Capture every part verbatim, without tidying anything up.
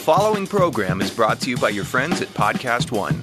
following program is brought to you by your friends at Podcast One.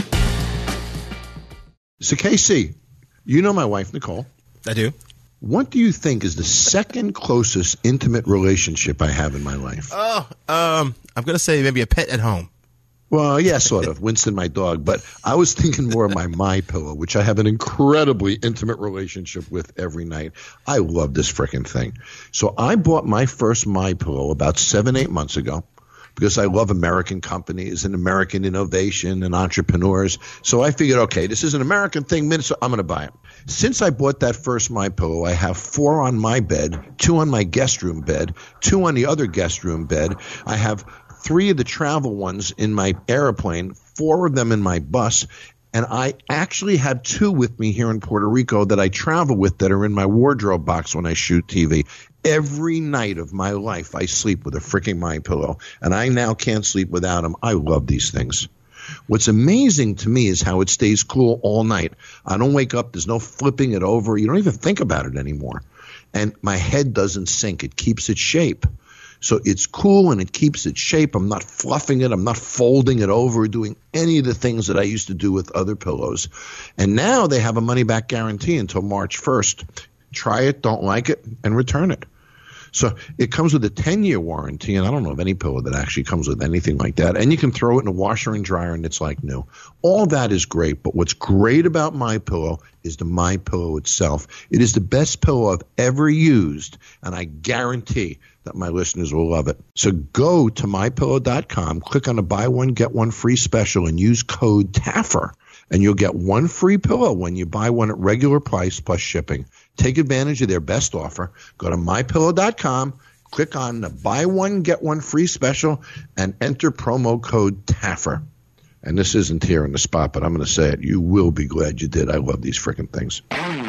So, K C, you know my wife, Nicole. I do. What do you think is the second closest intimate relationship I have in my life? Oh, um, I'm going to say maybe a pet at home. Well, yeah, sort of. Winston, my dog. But I was thinking more of my MyPillow, which I have an incredibly intimate relationship with every night. I love this freaking thing. So I bought my first MyPillow about seven, eight months ago because I love American companies and American innovation and entrepreneurs. So I figured, okay, this is an American thing, so I'm going to buy it. Since I bought that first MyPillow, I have four on my bed, two on my guest room bed, two on the other guest room bed. I have three of the travel ones in my airplane, four of them in my bus, and I actually have two with me here in Puerto Rico that I travel with that are in my wardrobe box when I shoot T V. Every night of my life, I sleep with a freaking MyPillow, and I now can't sleep without them. I love these things. What's amazing to me is how it stays cool all night. I don't wake up. There's no flipping it over. You don't even think about it anymore. And my head doesn't sink. It keeps its shape. So it's cool and it keeps its shape. I'm not fluffing it. I'm not folding it over, doing any of the things that I used to do with other pillows. And now they have a money-back guarantee until March first. Try it, don't like it, and return it. So it comes with a ten-year warranty, and I don't know of any pillow that actually comes with anything like that. And you can throw it in a washer and dryer, and it's like new. All that is great, but what's great about MyPillow is the MyPillow itself. It is the best pillow I've ever used, and I guarantee that my listeners will love it. So go to my pillow dot com, click on the buy one, get one free special, and use code T A F F E R, and you'll get one free pillow when you buy one at regular price plus shipping. Take advantage of their best offer. Go to my pillow dot com, click on the buy one, get one free special, and enter promo code T A F F E R. And this isn't here in the spot, but I'm going to say it. You will be glad you did. I love these freaking things.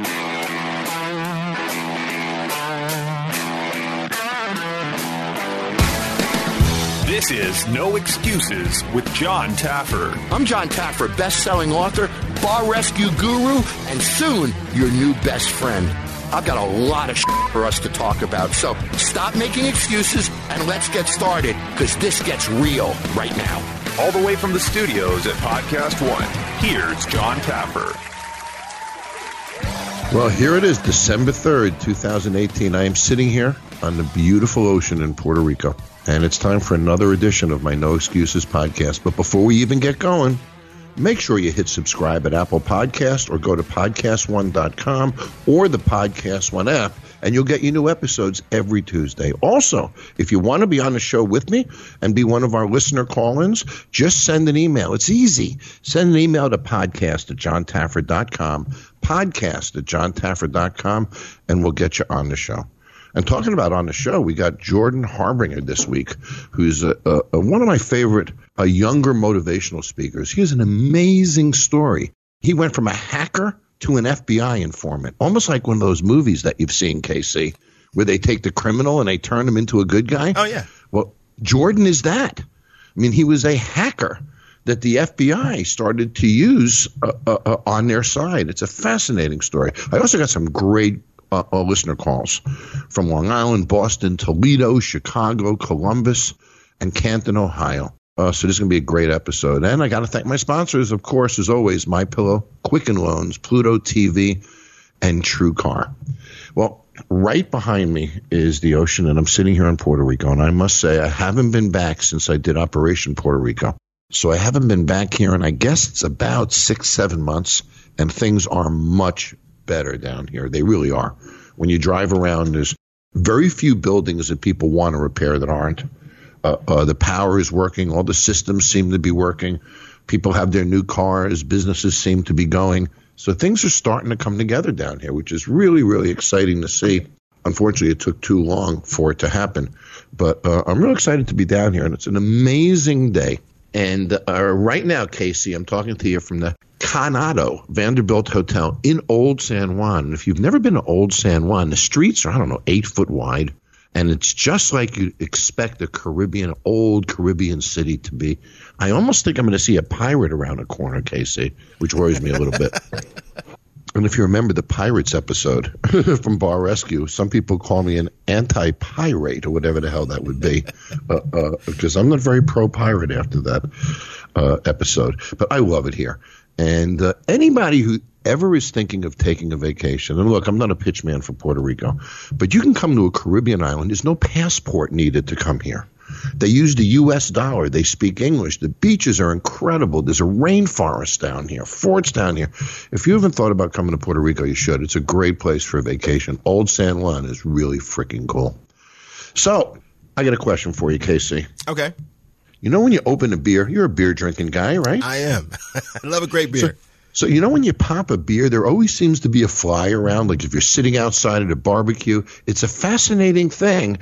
This is No Excuses with John Taffer. I'm John Taffer, best-selling author, bar rescue guru, and soon your new best friend. I've got a lot of shit for us to talk about, so stop making excuses and let's get started, because this gets real right now. All the way from the studios at Podcast One, here's John Taffer. Well, here it is, December third, twenty eighteen. I am sitting here on the beautiful ocean in Puerto Rico, and it's time for another edition of my No Excuses podcast. But before we even get going, make sure you hit subscribe at Apple Podcast or go to podcast one dot com or the Podcast One app, and you'll get your new episodes every Tuesday. Also, if you want to be on the show with me and be one of our listener call-ins, just send an email. It's easy. Send an email to podcast at john taffer dot com, podcast at john taffer dot com, and we'll get you on the show. And talking about on the show, we got Jordan Harbinger this week, who's a, a, a, one of my favorite uh, younger motivational speakers. He has an amazing story. He went from a hacker to an F B I informant, almost like one of those movies that you've seen, K C, where they take the criminal and they turn him into a good guy. Oh, yeah. Well, Jordan is that. I mean, he was a hacker that the F B I started to use uh, uh, uh, on their side. It's a fascinating story. I also got some great Uh, uh, listener calls from Long Island, Boston, Toledo, Chicago, Columbus, and Canton, Ohio. Uh, so this is going to be a great episode. And I got to thank my sponsors, of course, as always, MyPillow, Quicken Loans, Pluto T V, and TrueCar. Well, right behind me is the ocean, and I'm sitting here in Puerto Rico. And I must say, I haven't been back since I did Operation Puerto Rico. So I haven't been back here, and I guess it's about six, seven months, and things are much better down here. They really are. When you drive around, there's very few buildings that people want to repair that aren't. Uh, uh, the power is working. All the systems seem to be working. People have their new cars. Businesses seem to be going. So things are starting to come together down here, which is really, really exciting to see. Unfortunately, it took too long for it to happen. But uh, I'm really excited to be down here, and it's an amazing day. And uh, right now, Casey, I'm talking to you from the Coronado Vanderbilt Hotel in Old San Juan. And if you've never been to Old San Juan, the streets are, I don't know, eight foot wide. And it's just like you'd expect a Caribbean, old Caribbean city to be. I almost think I'm going to see a pirate around a corner, Casey, which worries me a little bit. And if you remember the Pirates episode from Bar Rescue, some people call me an anti-pirate or whatever the hell that would be, uh, uh, because I'm not very pro-pirate after that uh, episode. But I love it here. And uh, anybody who ever is thinking of taking a vacation, and look, I'm not a pitch man for Puerto Rico, but you can come to a Caribbean island. There's no passport needed to come here. They use the U S dollar. They speak English. The beaches are incredible. There's a rainforest down here, forts down here. If you haven't thought about coming to Puerto Rico, you should. It's a great place for a vacation. Old San Juan is really freaking cool. So I got a question for you, K C. Okay. You know when you open a beer, you're a beer drinking guy, right? I am. I love a great beer. So, So, you know, when you pop a beer, there always seems to be a fly around. Like if you're sitting outside at a barbecue, it's a fascinating thing.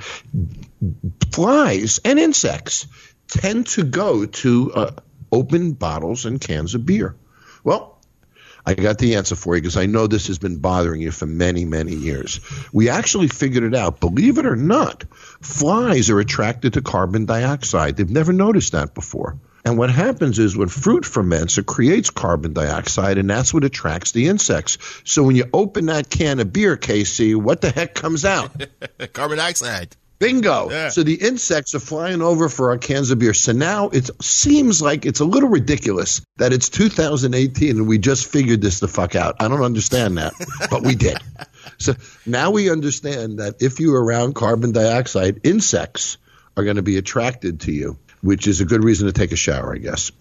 Flies and insects tend to go to uh, open bottles and cans of beer. Well, I got the answer for you because I know this has been bothering you for many, many years. We actually figured it out. Believe it or not, flies are attracted to carbon dioxide. They've never noticed that before. And what happens is when fruit ferments, it creates carbon dioxide, and that's what attracts the insects. So when you open that can of beer, K C, what the heck comes out? Carbon dioxide. Bingo. Yeah. So the insects are flying over for our cans of beer. So now it seems like it's a little ridiculous that it's two thousand eighteen and we just figured this the fuck out. I don't understand that, but we did. So now we understand that if you're around carbon dioxide, insects are going to be attracted to you, which is a good reason to take a shower, I guess.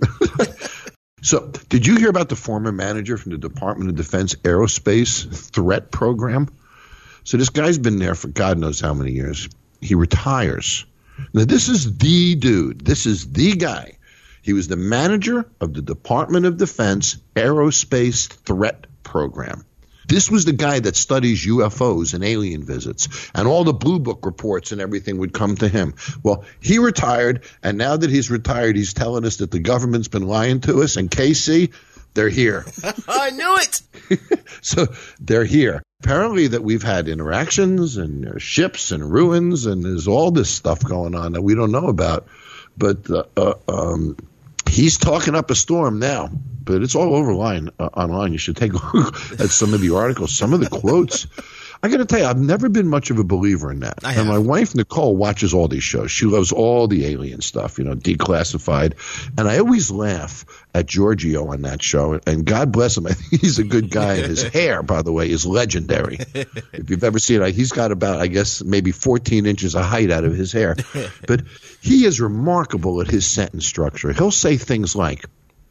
So did you hear about the former manager from the Department of Defense Aerospace Threat Program? So this guy's been there for God knows how many years. He retires. Now, this is the dude. This is the guy. He was the manager of the Department of Defense Aerospace Threat Program. This was the guy that studies U F Os and alien visits, and all the Blue Book reports and everything would come to him. Well, he retired, and now that he's retired, he's telling us that the government's been lying to us, and K C, they're here. I knew it. So they're here. Apparently that we've had interactions and uh, ships and ruins, and there's all this stuff going on that we don't know about. But uh, uh, um, he's talking up a storm now. But it's all over line, uh, online. You should take a look at some of the articles, some of the quotes. I got to tell you, I've never been much of a believer in that. I and have. my wife, Nicole, watches all these shows. She loves all the alien stuff, you know, Declassified. And I always laugh at Giorgio on that show. And God bless him. I think he's a good guy. And his hair, by the way, is legendary. If you've ever seen it, he's got about, I guess, maybe fourteen inches of height out of his hair. But he is remarkable at his sentence structure. He'll say things like,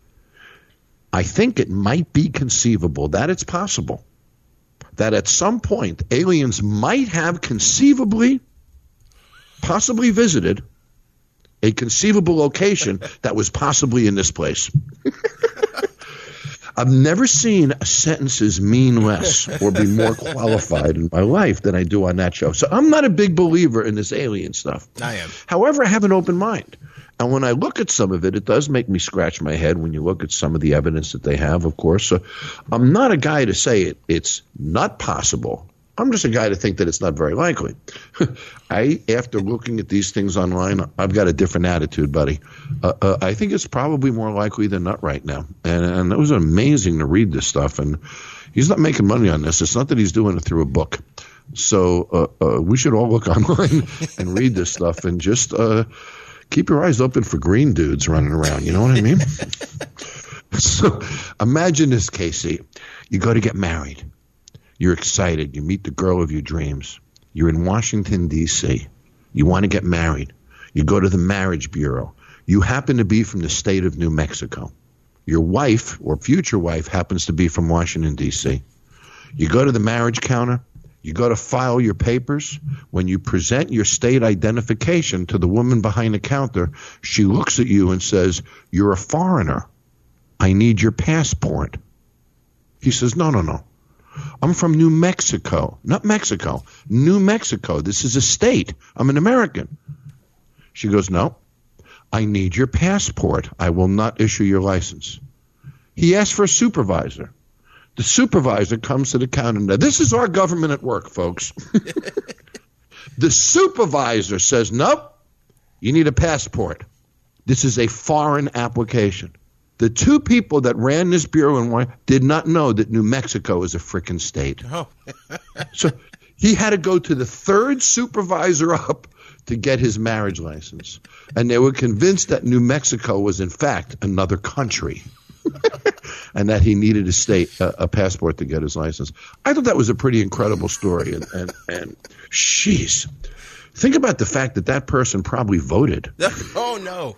I think it might be conceivable that it's possible that at some point aliens might have conceivably, possibly visited a conceivable location that was possibly in this place. I've never seen sentences mean less or be more qualified in my life than I do on that show. So I'm not a big believer in this alien stuff. I am. However, I have an open mind. And when I look at some of it, it does make me scratch my head when you look at some of the evidence that they have, of course. So I'm not a guy to say it, it's not possible. I'm just a guy to think that it's not very likely. I, after looking at these things online, I've got a different attitude, buddy. Uh, uh, I think it's probably more likely than not right now. And, and it was amazing to read this stuff. And he's not making money on this. It's not that he's doing it through a book. So uh, uh, we should all look online and read this stuff and just uh, – keep your eyes open for green dudes running around. You know what I mean? So imagine this, K C. You go to get married. You're excited. You meet the girl of your dreams. You're in Washington, D C You want to get married. You go to the marriage bureau. You happen to be from the state of New Mexico. Your wife or future wife happens to be from Washington, D C You go to the marriage counter. You go to file your papers. When you present your state identification to the woman behind the counter, she looks at you and says, "You're a foreigner. I need your passport." He says, "No, no, no. I'm from New Mexico." Not Mexico. New Mexico. This is a state. I'm an American. She goes, "No. I need your passport. I will not issue your license." He asks for a supervisor. The supervisor comes to the counter. Now, this is our government at work, folks. The supervisor says, "Nope, you need a passport. This is a foreign application." The two people that ran this bureau and why did not know that New Mexico is a frickin' state. Oh. So he had to go to the third supervisor up to get his marriage license. And they were convinced that New Mexico was, in fact, another country. And that he needed a state, uh, a passport to get his license. I thought that was a pretty incredible story. And, and, and jeez, think about the fact that that person probably voted. Oh, no.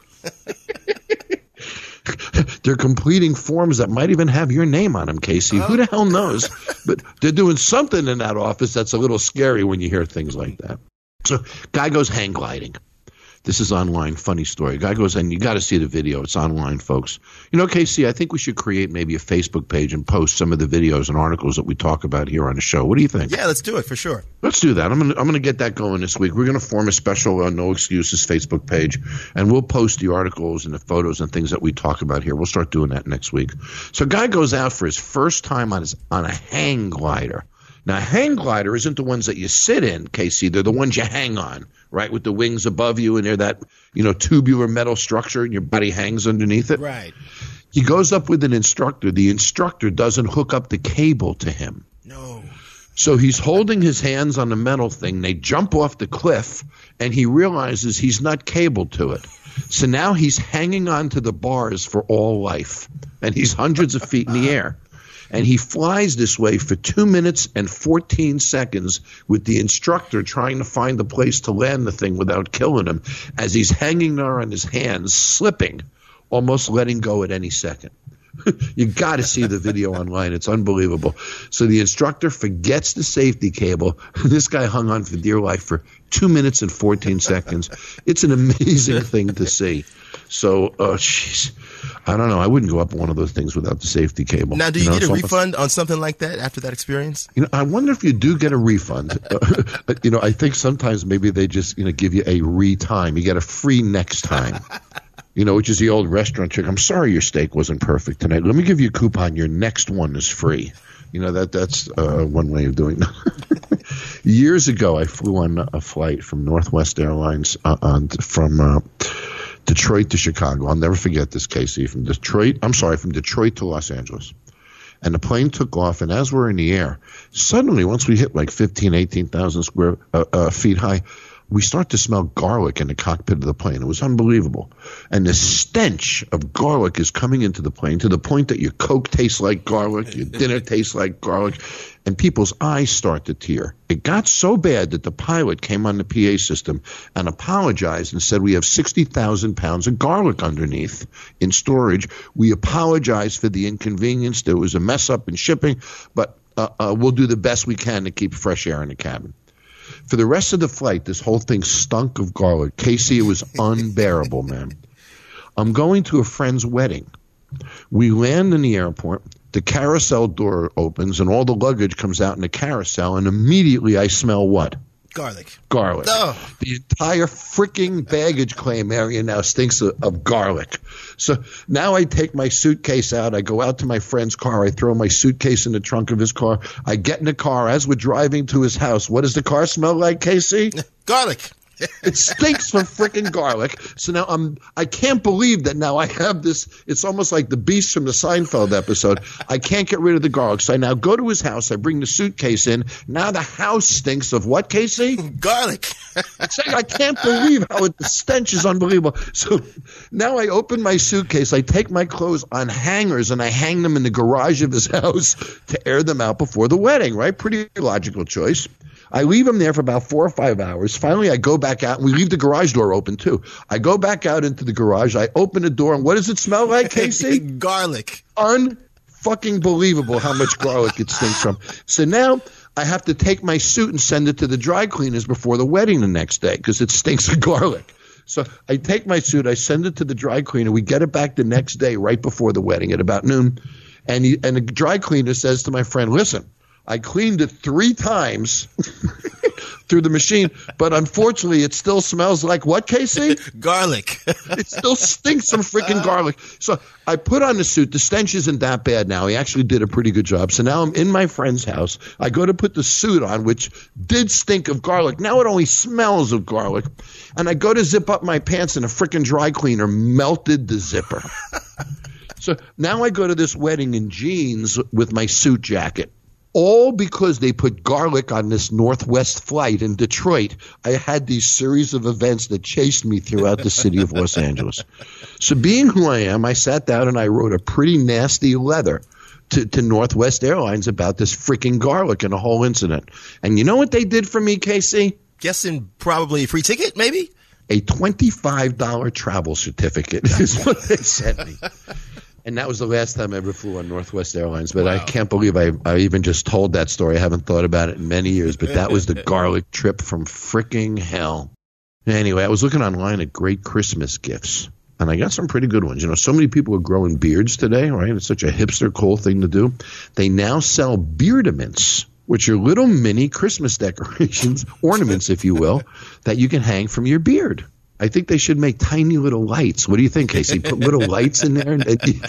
They're completing forms that might even have your name on them, Casey. Oh. Who the hell knows? But they're doing something in that office that's a little scary when you hear things like that. So guy goes hang gliding. This is online. Funny story. Guy goes, and you got to see the video. It's online, folks. You know, Casey, I think we should create maybe a Facebook page and post some of the videos and articles that we talk about here on the show. What do you think? Yeah, let's do it for sure. Let's do that. I'm gonna I'm gonna get that going this week. We're gonna form a special uh, No Excuses Facebook page, and we'll post the articles and the photos and things that we talk about here. We'll start doing that next week. So, guy goes out for his first time on his on a hang glider. Now, a hang glider isn't the ones that you sit in, Casey. They're the ones you hang on, right, with the wings above you, and they're that, you know, tubular metal structure, and your body hangs underneath it. Right. He goes up with an instructor. The instructor doesn't hook up the cable to him. No. So he's holding his hands on the metal thing. They jump off the cliff, and he realizes he's not cabled to it. So now he's hanging on to the bars for all life, and he's hundreds of feet in the air. And he flies this way for two minutes and fourteen seconds with the instructor trying to find the place to land the thing without killing him as he's hanging there on his hands, slipping, almost letting go at any second. You got to see the video online. It's unbelievable. So the instructor forgets the safety cable. This guy hung on for dear life for two minutes and fourteen seconds. It's an amazing thing to see. So, oh, jeez. I don't know. I wouldn't go up one of those things without the safety cable. Now, do you, you know, get a almost, refund on something like that after that experience? You know, I wonder if you do get a refund. uh, you know, I think sometimes maybe they just, you know, give you a re-time. You get a free next time. You know, which is the old restaurant trick. I'm sorry your steak wasn't perfect tonight. Let me give you a coupon. Your next one is free. You know, that that's uh, one way of doing it. Years ago, I flew on a flight from Northwest Airlines uh, on, from uh, Detroit to Chicago. I'll never forget this, Casey. From Detroit, I'm sorry, from Detroit to Los Angeles. And the plane took off, and as we're in the air, suddenly, once we hit like fifteen, eighteen thousand square uh, uh, feet high, we start to smell garlic in the cockpit of the plane. It was unbelievable. And the stench of garlic is coming into the plane to the point that your Coke tastes like garlic, your dinner tastes like garlic, and people's eyes start to tear. It got so bad that the pilot came on the P A system and apologized and said, we have sixty thousand pounds of garlic underneath in storage. We apologize for the inconvenience. There was a mess up in shipping, but uh, uh, we'll do the best we can to keep fresh air in the cabin. For the rest of the flight, this whole thing stunk of garlic. Casey, it was unbearable, man. I'm going to a friend's wedding. We land in the airport. The carousel door opens, and all the luggage comes out in the carousel, and immediately I smell what? Garlic. Garlic. Oh. The entire freaking baggage claim area now stinks of, of garlic. So now I take my suitcase out. I go out to my friend's car. I throw my suitcase in the trunk of his car. I get in the car. As we're driving to his house, what does the car smell like, Casey? Garlic. It stinks from freaking garlic. So now I'm I can't believe that now I have this. It's almost like the beast from the Seinfeld episode. I can't get rid of the garlic. So I now go to his house. I bring the suitcase in. Now the house stinks of what, Casey? Garlic. I can't believe how it, the stench is unbelievable. So now I open my suitcase. I take my clothes on hangers and I hang them in the garage of his house to air them out before the wedding, right? Pretty logical choice. I leave him there for about four or five hours. Finally, I go back out, and we leave the garage door open, too. I go back out into the garage. I open the door, and what does it smell like, Casey? Garlic. Un-fucking believable how much garlic it stinks from. So now I have to take my suit and send it to the dry cleaners before the wedding the next day because it stinks of garlic. So I take my suit, I send it to the dry cleaner. We get it back the next day right before the wedding at about noon. And, he, and the dry cleaner says to my friend, listen, I cleaned it three times through the machine, but unfortunately it still smells like what, Casey? Garlic. It still stinks some freaking garlic. So I put on the suit. The stench isn't that bad now. He actually did a pretty good job. So now I'm in my friend's house. I go to put the suit on, which did stink of garlic. Now it only smells of garlic. And I go to zip up my pants, and a freaking dry cleaner melted the zipper. So now I go to this wedding in jeans with my suit jacket. All because they put garlic on this Northwest flight in Detroit. I had these series of events that chased me throughout the city of Los Angeles. So being who I am, I sat down and I wrote a pretty nasty letter to, to Northwest Airlines about this freaking garlic and the whole incident. And you know what they did for me, Casey? Guessing probably a free ticket, maybe? A twenty-five dollars travel certificate is what they sent me. And that was the last time I ever flew on Northwest Airlines. But wow. I can't believe I, I even just told that story. I haven't thought about it in many years. But that was the garlic trip from freaking hell. Anyway, I was looking online at great Christmas gifts. And I got some pretty good ones. You know, so many people are growing beards today, right? It's such a hipster, cool thing to do. They now sell beardaments, which are little mini Christmas decorations, ornaments, if you will, that you can hang from your beard. I think they should make tiny little lights. What do you think, Casey? Put little lights in there.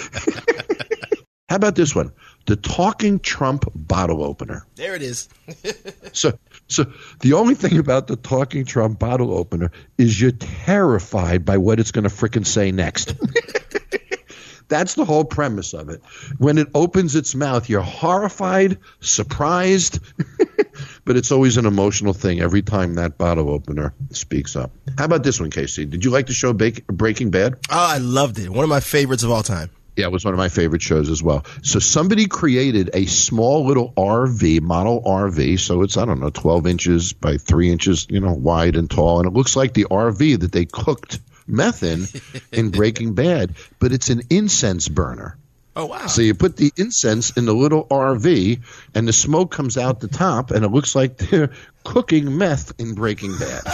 How about this one? The Talking Trump bottle opener. There it is. so so the only thing about the Talking Trump bottle opener is you're terrified by what it's going to frickin' say next. That's the whole premise of it. When it opens its mouth, you're horrified, surprised, but it's always an emotional thing every time that bottle opener speaks up. How about this one, Casey? Did you like the show Breaking Bad? Oh, I loved it. One of my favorites of all time. Yeah, it was one of my favorite shows as well. So somebody created a small little R V, model R V. So it's, I don't know, twelve inches by three inches, you know, wide and tall. And it looks like the R V that they cooked meth in in Breaking Bad, but it's an incense burner. Oh, wow. So you put the incense in the little R V, and the smoke comes out the top, and it looks like they're cooking meth in Breaking Bad.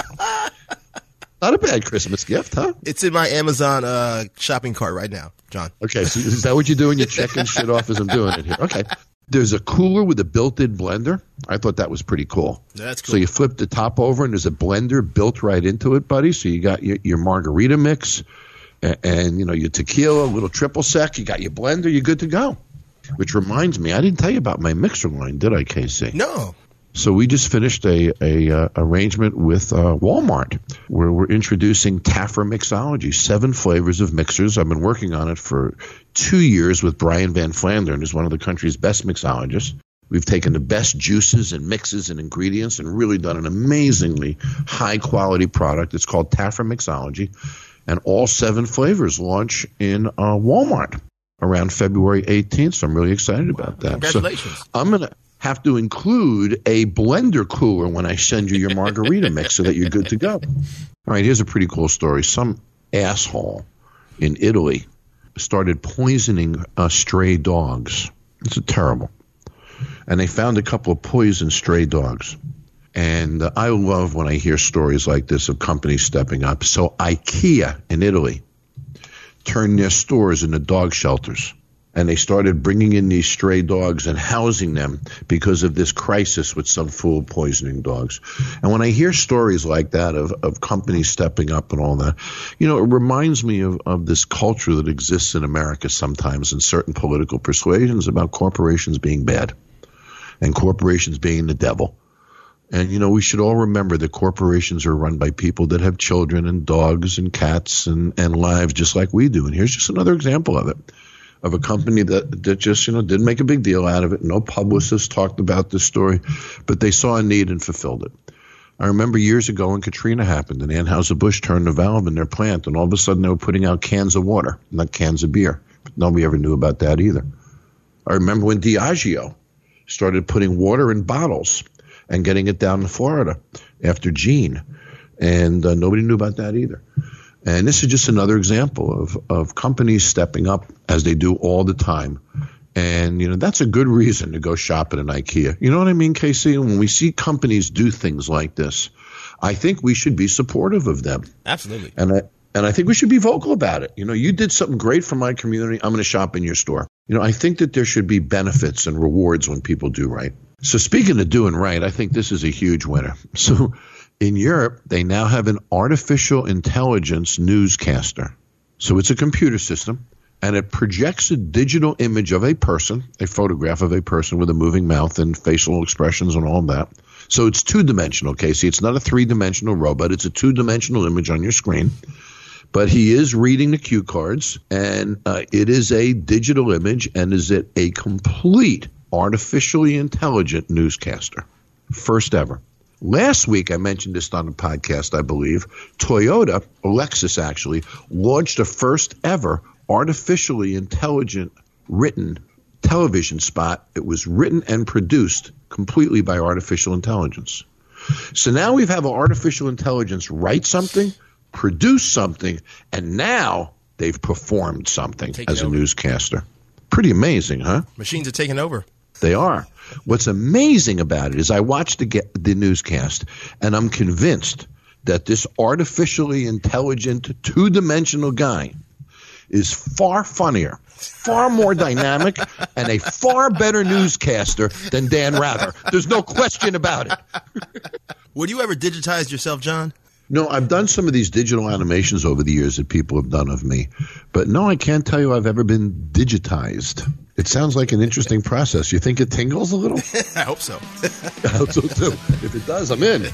Not a bad Christmas gift, huh? It's in my Amazon uh, shopping cart right now, John. Okay, so is that what you're doing? You're checking shit off as I'm doing it here. Okay. There's a cooler with a built-in blender. I thought that was pretty cool. That's cool. So you flip the top over, and there's a blender built right into it, buddy. So you got your, your margarita mix and, and, you know, your tequila, a little triple sec. You got your blender. You're good to go. Which reminds me, I didn't tell you about my mixer line, did I, Casey? No. So we just finished a, a uh, arrangement with uh, Walmart where we're introducing Taffer Mixology, seven flavors of mixers. I've been working on it for two years with Brian Van Flandern, who's one of the country's best mixologists. We've taken the best juices and mixes and ingredients and really done an amazingly high-quality product. It's called Taffer Mixology, and all seven flavors launch in uh, Walmart around February eighteenth, so I'm really excited about that. Congratulations. So I'm going to have to include a blender cooler when I send you your margarita mix so that you're good to go. All right, here's a pretty cool story. Some asshole in Italy started poisoning uh, stray dogs. It's terrible. And they found a couple of poisoned stray dogs. And uh, I love when I hear stories like this of companies stepping up. So IKEA in Italy turned their stores into dog shelters. And they started bringing in these stray dogs and housing them because of this crisis with some fool poisoning dogs. And when I hear stories like that of, of companies stepping up and all that, you know, it reminds me of, of this culture that exists in America sometimes in certain political persuasions about corporations being bad and corporations being the devil. And, you know, we should all remember that corporations are run by people that have children and dogs and cats and, and lives just like we do. And here's just another example of it. Of a company that, that just, you know, didn't make a big deal out of it. No publicists talked about this story, but they saw a need and fulfilled it. I remember years ago when Katrina happened and Anheuser-Busch turned the valve in their plant, and all of a sudden they were putting out cans of water, not cans of beer. But nobody ever knew about that either. I remember when Diageo started putting water in bottles and getting it down to Florida after Gene, and uh, nobody knew about that either. And this is just another example of, of companies stepping up as they do all the time. And, you know, that's a good reason to go shop at an IKEA. You know what I mean, Casey? When we see companies do things like this, I think we should be supportive of them. Absolutely. And I, and I think we should be vocal about it. You know, you did something great for my community. I'm going to shop in your store. You know, I think that there should be benefits and rewards when people do right. So speaking of doing right, I think this is a huge winner. So in Europe, they now have an artificial intelligence newscaster. So it's a computer system, and it projects a digital image of a person, a photograph of a person with a moving mouth and facial expressions and all that. So it's two-dimensional, Casey. It's not a three-dimensional robot. It's a two-dimensional image on your screen. But he is reading the cue cards, and uh, it is a digital image, and is it a complete artificially intelligent newscaster. First ever. Last week, I mentioned this on the podcast, I believe. Toyota, or Lexus actually, launched a first ever artificially intelligent written television spot. It was written and produced completely by artificial intelligence. So now we have artificial intelligence write something, produce something, and now they've performed something Taking as a over. newscaster. Pretty amazing, huh? Machines are taking over. They are. What's amazing about it is I watched the, ge- the newscast, and I'm convinced that this artificially intelligent, two-dimensional guy is far funnier, far more dynamic, and a far better newscaster than Dan Rather. There's no question about it. Would you ever digitize yourself, John? No, I've done some of these digital animations over the years that people have done of me, but no, I can't tell you I've ever been digitized. It sounds like an interesting process. You think it tingles a little? I hope so. I hope so, too. If it does, I'm in.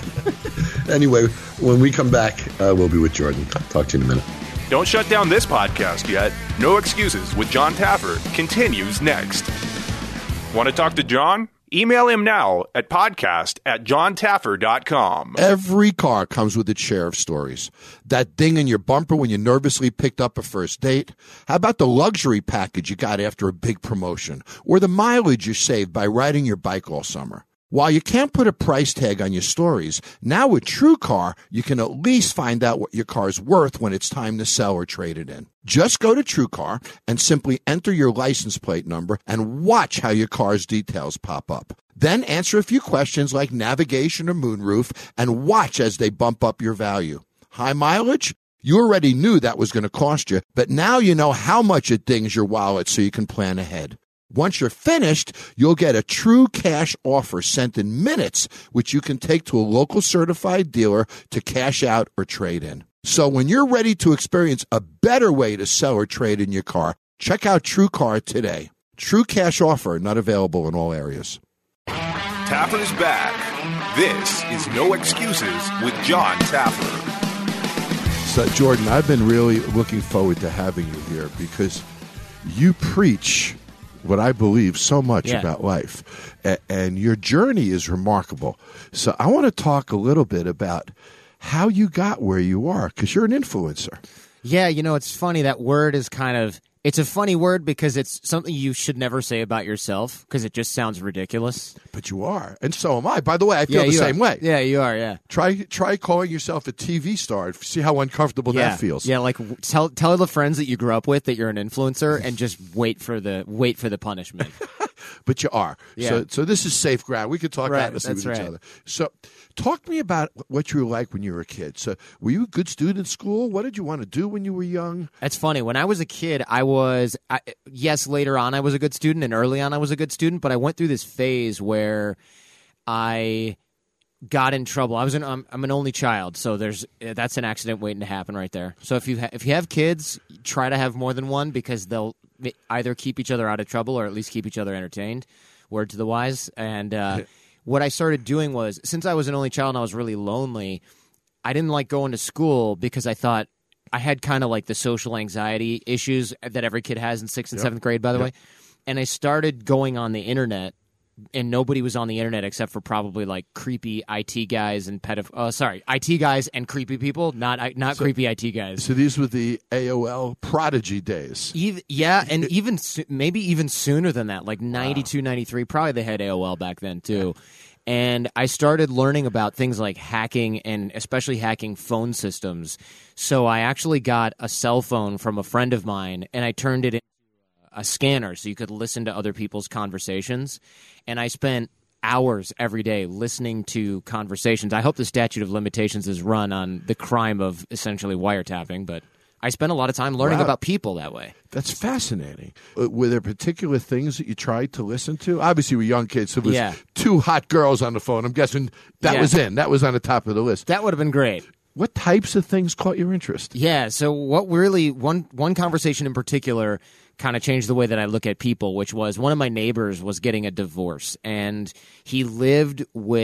Anyway, when we come back, uh, we'll be with Jordan. Talk to you in a minute. Don't shut down this podcast yet. No Excuses with John Taffer continues next. Want to talk to John? Email him now at podcast at john taffer dot com. Every car comes with its share of stories. That ding in your bumper when you nervously picked up a first date? How about the luxury package you got after a big promotion? Or the mileage you saved by riding your bike all summer? While you can't put a price tag on your stories, now with TrueCar, you can at least find out what your car's worth when it's time to sell or trade it in. Just go to TrueCar and simply enter your license plate number and watch how your car's details pop up. Then answer a few questions like navigation or moonroof and watch as they bump up your value. High mileage? You already knew that was going to cost you, but now you know how much it dings your wallet so you can plan ahead. Once you're finished, you'll get a true cash offer sent in minutes, which you can take to a local certified dealer to cash out or trade in. So when you're ready to experience a better way to sell or trade in your car, check out TrueCar today. True cash offer, not available in all areas. Taffer's back. This is No Excuses with John Taffer. So, Jordan, I've been really looking forward to having you here because you preach what I believe so much Yeah. about life. A- and your journey is remarkable. So I want to talk a little bit about how you got where you are, because you're an influencer. Yeah, you know, it's funny. That word is kind of, it's a funny word because it's something you should never say about yourself because it just sounds ridiculous. But you are. And so am I. By the way, I feel yeah, the you same are. way. Yeah, you are, yeah. Try try calling yourself a T V star. See how uncomfortable Yeah, that feels. yeah. Like w- tell tell the friends that you grew up with that you're an influencer, and just wait for the wait for the punishment. But you are. Yeah. So so this is safe ground. We can talk Right, honestly that's with each right. other. So talk to me about what you were like when you were a kid. So were you a good student in school? What did you want to do when you were young? That's funny. When I was a kid, I was I, yes. Later on, I was a good student, and early on, I was a good student. But I went through this phase where I got in trouble. I was an I'm, I'm an only child, so there's that's an accident waiting to happen right there. So if you ha- if you have kids, try to have more than one because they'll either keep each other out of trouble or at least keep each other entertained. Word to the wise. And uh, what I started doing was, since I was an only child and I was really lonely, I didn't like going to school because I thought I had kind of like the social anxiety issues that every kid has in sixth and seventh grade, by the way. And I started going on the internet, and nobody was on the internet except for probably like creepy I T guys and pedoph- uh, sorry, I T guys and creepy people, not I- not So- creepy I T guys. So these were the A O L prodigy days. Even, yeah, and even so- maybe even sooner than that, like ninety-two, ninety-three. Probably they had A O L back then too. And I started learning about things like hacking and especially hacking phone systems. So I actually got a cell phone from a friend of mine, and I turned it into a scanner so you could listen to other people's conversations. And I spent hours every day listening to conversations. I hope the statute of limitations is run on the crime of essentially wiretapping, but I spent a lot of time learning Wow. about people that way. That's fascinating. Uh, were there particular things that you tried to listen to? Obviously, we're young kids, so there was Yeah. two hot girls on the phone. I'm guessing that Yeah. was in. That was on the top of the list. That would have been great. What types of things caught your interest? Yeah, so what really one one conversation in particular kind of changed the way that I look at people, which was one of my neighbors was getting a divorce, and he lived with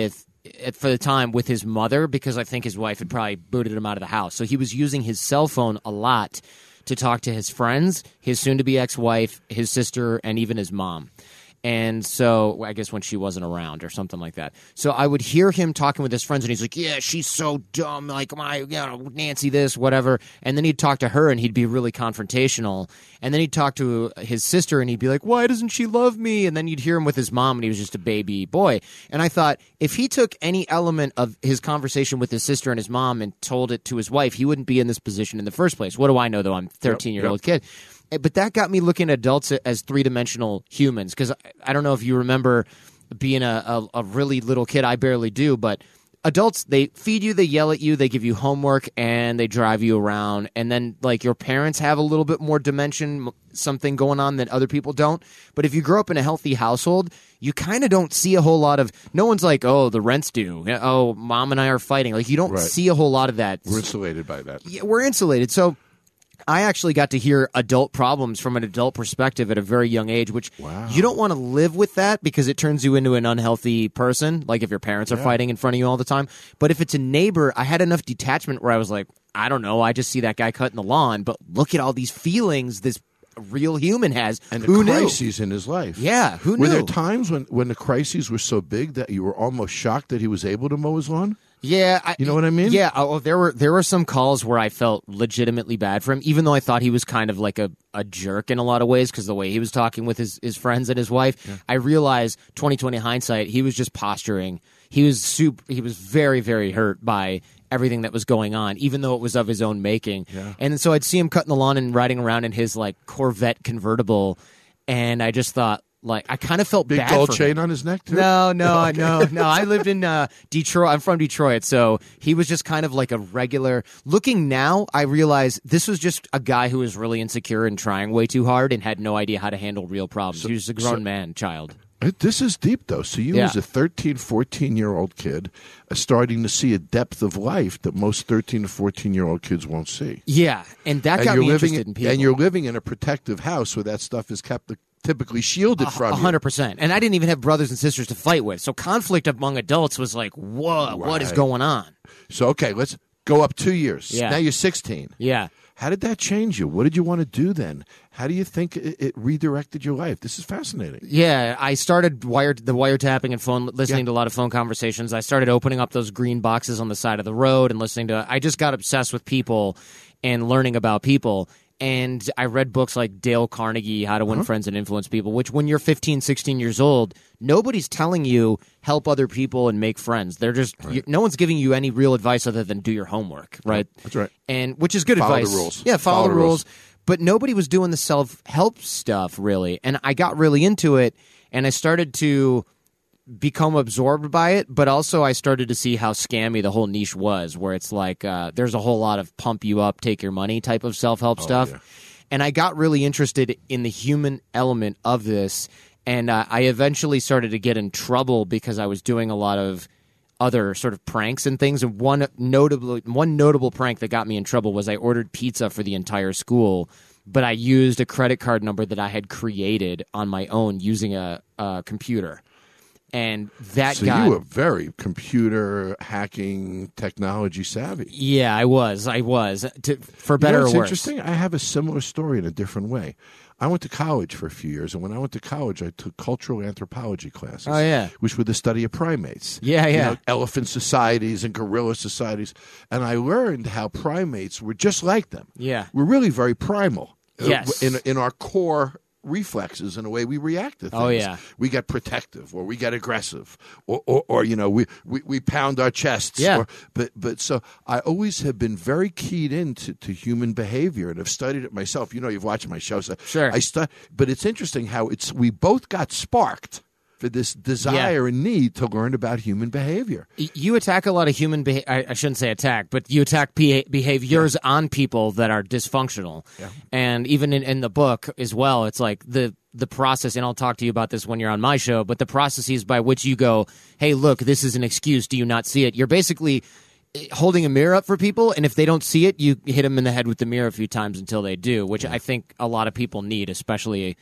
at, for the time with his mother because I think his wife had probably booted him out of the house. So he was using his cell phone a lot to talk to his friends, his soon-to-be ex-wife, his sister, and even his mom. And so I guess when she wasn't around or something like that. So I would hear him talking with his friends, and he's like, yeah, she's so dumb, like my, you know, Nancy this, whatever. And then he'd talk to her, and he'd be really confrontational. And then he'd talk to his sister, and he'd be like, why doesn't she love me? And then you'd hear him with his mom, and he was just a baby boy. And I thought, if he took any element of his conversation with his sister and his mom and told it to his wife, he wouldn't be in this position in the first place. What do I know, though? I'm a thirteen-year-old yep, yep. kid. But that got me looking at adults as three-dimensional humans because I don't know if you remember being a, a, a really little kid. I barely do, but adults, they feed you, they yell at you, they give you homework, and they drive you around. And then, like, your parents have a little bit more dimension, something going on that other people don't. But if you grow up in a healthy household, you kind of don't see a whole lot of – no one's like, oh, the rent's due. Oh, mom and I are fighting. Like, you don't right. see a whole lot of that. We're insulated by that. Yeah, we're insulated. So – I actually got to hear adult problems from an adult perspective at a very young age, which wow. you don't want to live with that because it turns you into an unhealthy person, like if your parents are yeah. fighting in front of you all the time. But if it's a neighbor, I had enough detachment where I was like, I don't know, I just see that guy cutting the lawn, but look at all these feelings this real human has. And who the knew? crises in his life. Yeah, who knew? Were there times when, when the crises were so big that you were almost shocked that he was able to mow his lawn? Yeah, I, you know what I mean? Yeah, oh, there were there were some calls where I felt legitimately bad for him, even though I thought he was kind of like a, a jerk in a lot of ways because the way he was talking with his, his friends and his wife. Yeah. I realized twenty twenty hindsight, he was just posturing. He was super, he was very, very hurt by everything that was going on, even though it was of his own making. Yeah. And so I'd see him cutting the lawn and riding around in his like Corvette convertible, and I just thought, like, I kind of felt Big bad gold for chain him. on his neck, too? No, no, okay. no, no. I lived in uh, Detroit. I'm from Detroit, so he was just kind of like a regular. Looking now, I realize this was just a guy who was really insecure and trying way too hard and had no idea how to handle real problems. So, he was a grown so, man, child. This is deep, though. So you, yeah. as a thirteen, fourteen-year-old kid, are starting to see a depth of life that most thirteen to fourteen-year-old kids won't see. Yeah, and that and got me living interested in people. And you're living in a protective house where that stuff is kept typically shielded a, from you. one hundred percent. And I didn't even have brothers and sisters to fight with. So conflict among adults was like, whoa, right. what is going on? So, okay, let's go up two years. Yeah. Now you're sixteen. Yeah. How did that change you? What did you want to do then? How do you think it, it redirected your life? This is fascinating. Yeah, I started wired the wiretapping and phone listening yeah. to a lot of phone conversations. I started opening up those green boxes on the side of the road and listening to. I just got obsessed with people and learning about people. And I read books like Dale Carnegie, How to Win uh-huh. Friends and Influence People, which when you're fifteen, sixteen years old, nobody's telling you help other people and make friends. They're just right. you, no one's giving you any real advice other than do your homework, right? That's right. And which is good follow advice. Follow the rules. Yeah, follow, follow the rules. rules. But nobody was doing the self-help stuff really. And I got really into it, and I started to become absorbed by it, but also I started to see how scammy the whole niche was, where it's like uh, there's a whole lot of pump you up, take your money type of self-help oh, stuff. Yeah. And I got really interested in the human element of this, and uh, I eventually started to get in trouble because I was doing a lot of other sort of pranks and things. And one notable, one notable prank that got me in trouble was I ordered pizza for the entire school, but I used a credit card number that I had created on my own using a, a computer. And that so got, you were very computer hacking technology savvy. Yeah, I was. I was. To, for better you know, or it's worse. Interesting. I have a similar story in a different way. I went to college for a few years, and when I went to college, I took cultural anthropology classes. Oh, yeah. Which were the study of primates. Yeah, yeah. You know, elephant societies and gorilla societies. And I learned how primates were just like them. Yeah. We're really very primal. Yes. In, in our core reflexes and the way we react to things. Oh, yeah. We get protective, or we get aggressive, or, or, or you know, we, we, we pound our chests. Yeah. Or, but but so I always have been very keyed into to human behavior, and have studied it myself. You know, you've watched my show, so sure. I stu- But it's interesting how it's we both got sparked for this desire yeah. and need to learn about human behavior. You attack a lot of human behavior. I, I shouldn't say attack, but you attack beha- behaviors yeah. on people that are dysfunctional. Yeah. And even in, in the book as well, it's like the the process, and I'll talk to you about this when you're on my show, but the processes by which you go, hey, look, this is an excuse. Do you not see it? You're basically holding a mirror up for people, and if they don't see it, you hit them in the head with the mirror a few times until they do, which yeah. I think a lot of people need, especially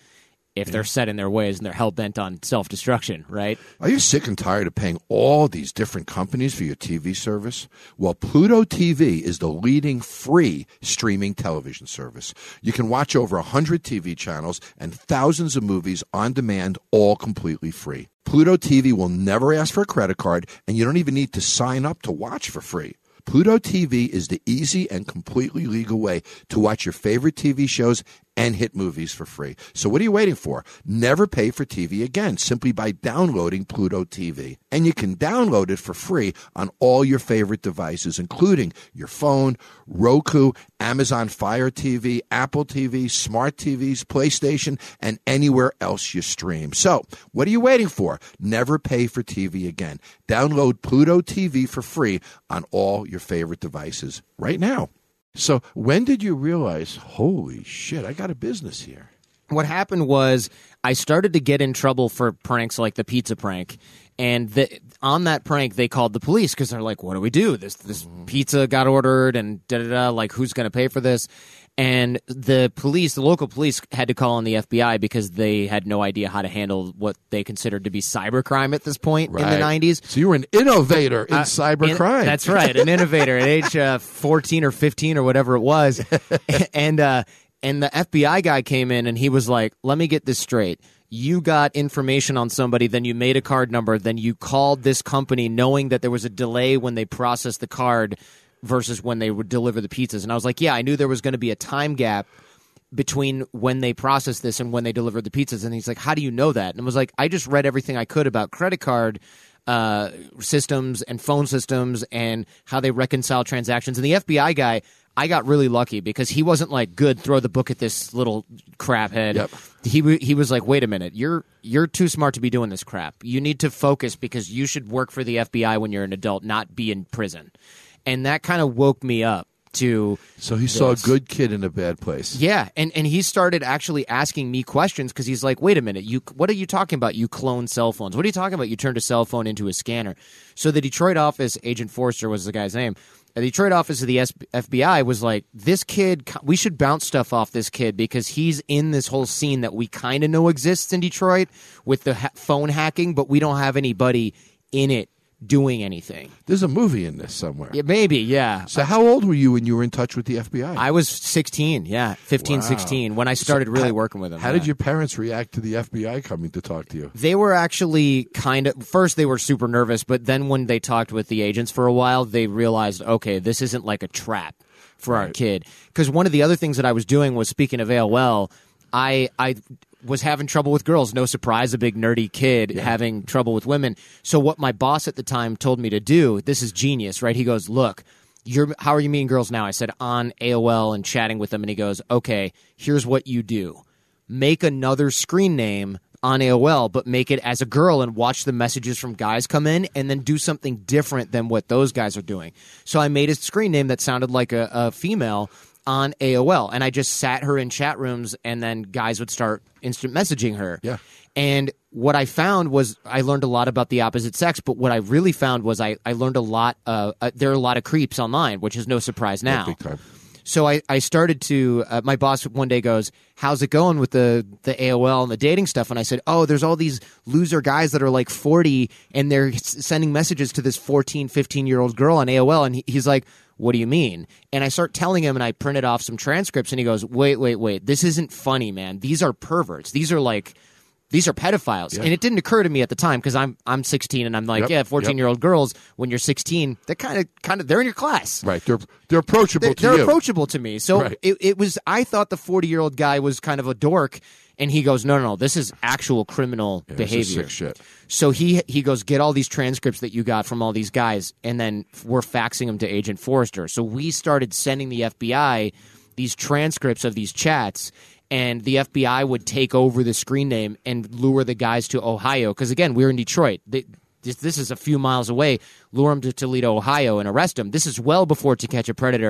if they're set in their ways and they're hell-bent on self-destruction, right? Are you sick and tired of paying all these different companies for your T V service? Well, Pluto T V is the leading free streaming television service. You can watch over one hundred T V channels and thousands of movies on demand, all completely free. Pluto T V will never ask for a credit card, and you don't even need to sign up to watch for free. Pluto T V is the easy and completely legal way to watch your favorite T V shows and hit movies for free. So what are you waiting for? Never pay for T V again simply by downloading Pluto T V. And you can download it for free on all your favorite devices, including your phone, Roku, Amazon Fire T V, Apple T V, Smart T Vs, PlayStation, and anywhere else you stream. So what are you waiting for? Never pay for T V again. Download Pluto T V for free on all your favorite devices right now. So when did you realize, holy shit, I got a business here? What happened was I started to get in trouble for pranks like the pizza prank. And the, on that prank, they called the police because they're like, what do we do? This this pizza got ordered and da-da-da, like, who's going to pay for this? And the police, the local police, had to call on the F B I because they had no idea how to handle what they considered to be cybercrime at this point Right. in the nineties. So you were an innovator in Uh, cybercrime. in- that's right, an innovator at age uh, fourteen or fifteen or whatever it was. and uh, and the F B I guy came in and he was like, let me get this straight. You got information on somebody, then you made a card number, then you called this company knowing that there was a delay when they processed the card versus when they would deliver the pizzas. And I was like, yeah, I knew there was going to be a time gap between when they processed this and when they delivered the pizzas. And he's like, how do you know that? And I was like, I just read everything I could about credit card uh, systems and phone systems and how they reconcile transactions. And the F B I guy, I got really lucky because he wasn't like, good, throw the book at this little crap head. Yep. He w- he was like, wait a minute, you're you're too smart to be doing this crap. You need to focus because you should work for the F B I when you're an adult, not be in prison. And that kind of woke me up to So he saw a this. good kid in a bad place. Yeah, and, and he started actually asking me questions because he's like, wait a minute, you what are you talking about? You clone cell phones. What are you talking about? You turned a cell phone into a scanner. So the Detroit office, Agent Forrester was the guy's name. The Detroit office of the F B I was like, this kid, we should bounce stuff off this kid because he's in this whole scene that we kind of know exists in Detroit with the ha- phone hacking, but we don't have anybody in it doing anything. There's a movie in this somewhere. Yeah, maybe, yeah. So how old were you when you were in touch with the F B I? I was sixteen, yeah, fifteen, Wow. sixteen, when I started really how- working with them. How yeah. did your parents react to the F B I coming to talk to you? They were actually kind of, first they were super nervous, but then when they talked with the agents for a while, they realized, okay, this isn't like a trap for our Right. kid. Because one of the other things that I was doing was, speaking of A O L, I I was having trouble with girls. No surprise, a big nerdy kid having trouble with women. So what my boss at the time told me to do, this is genius, right? He goes, look, you're how are you meeting girls now? I said, on A O L and chatting with them. And he goes, okay, here's what you do. Make another screen name on A O L, but make it as a girl and watch the messages from guys come in and then do something different than what those guys are doing. So I made a screen name that sounded like a, a female on A O L, and I just sat her in chat rooms, and then guys would start instant messaging her. Yeah. And what I found was I learned a lot about the opposite sex, but what I really found was I, I learned a lot. Uh, uh, there are a lot of creeps online, which is no surprise now. Big time. So I, I started to, uh, my boss one day goes, how's it going with the, the A O L and the dating stuff? And I said, oh, there's all these loser guys that are like forty and they're s- sending messages to this fourteen, fifteen-year-old girl on A O L. And he, he's like, what do you mean? And I start telling him, and I printed off some transcripts, and he goes, wait, wait, wait, this isn't funny, man. These are perverts. These are like... These are pedophiles. Yeah. And it didn't occur to me at the time because I'm I'm sixteen and I'm like, Yep, yeah, fourteen-year-old girls, when you're sixteen, they're kind of kind of they're in your class. Right. They're they're approachable They're, to they're you. approachable to me. So Right. it, it was I thought the forty-year-old guy was kind of a dork, and he goes, no, no, no, this is actual criminal Yeah, this is behavior. sick shit. So he he goes, get all these transcripts that you got from all these guys, and then we're faxing them to Agent Forrester. So we started sending the F B I these transcripts of these chats, and the F B I would take over the screen name and lure the guys to Ohio. Because, again, we're in Detroit. They, this, this is a few miles away. Lure them to Toledo, Ohio, and arrest them. This is well before To Catch a Predator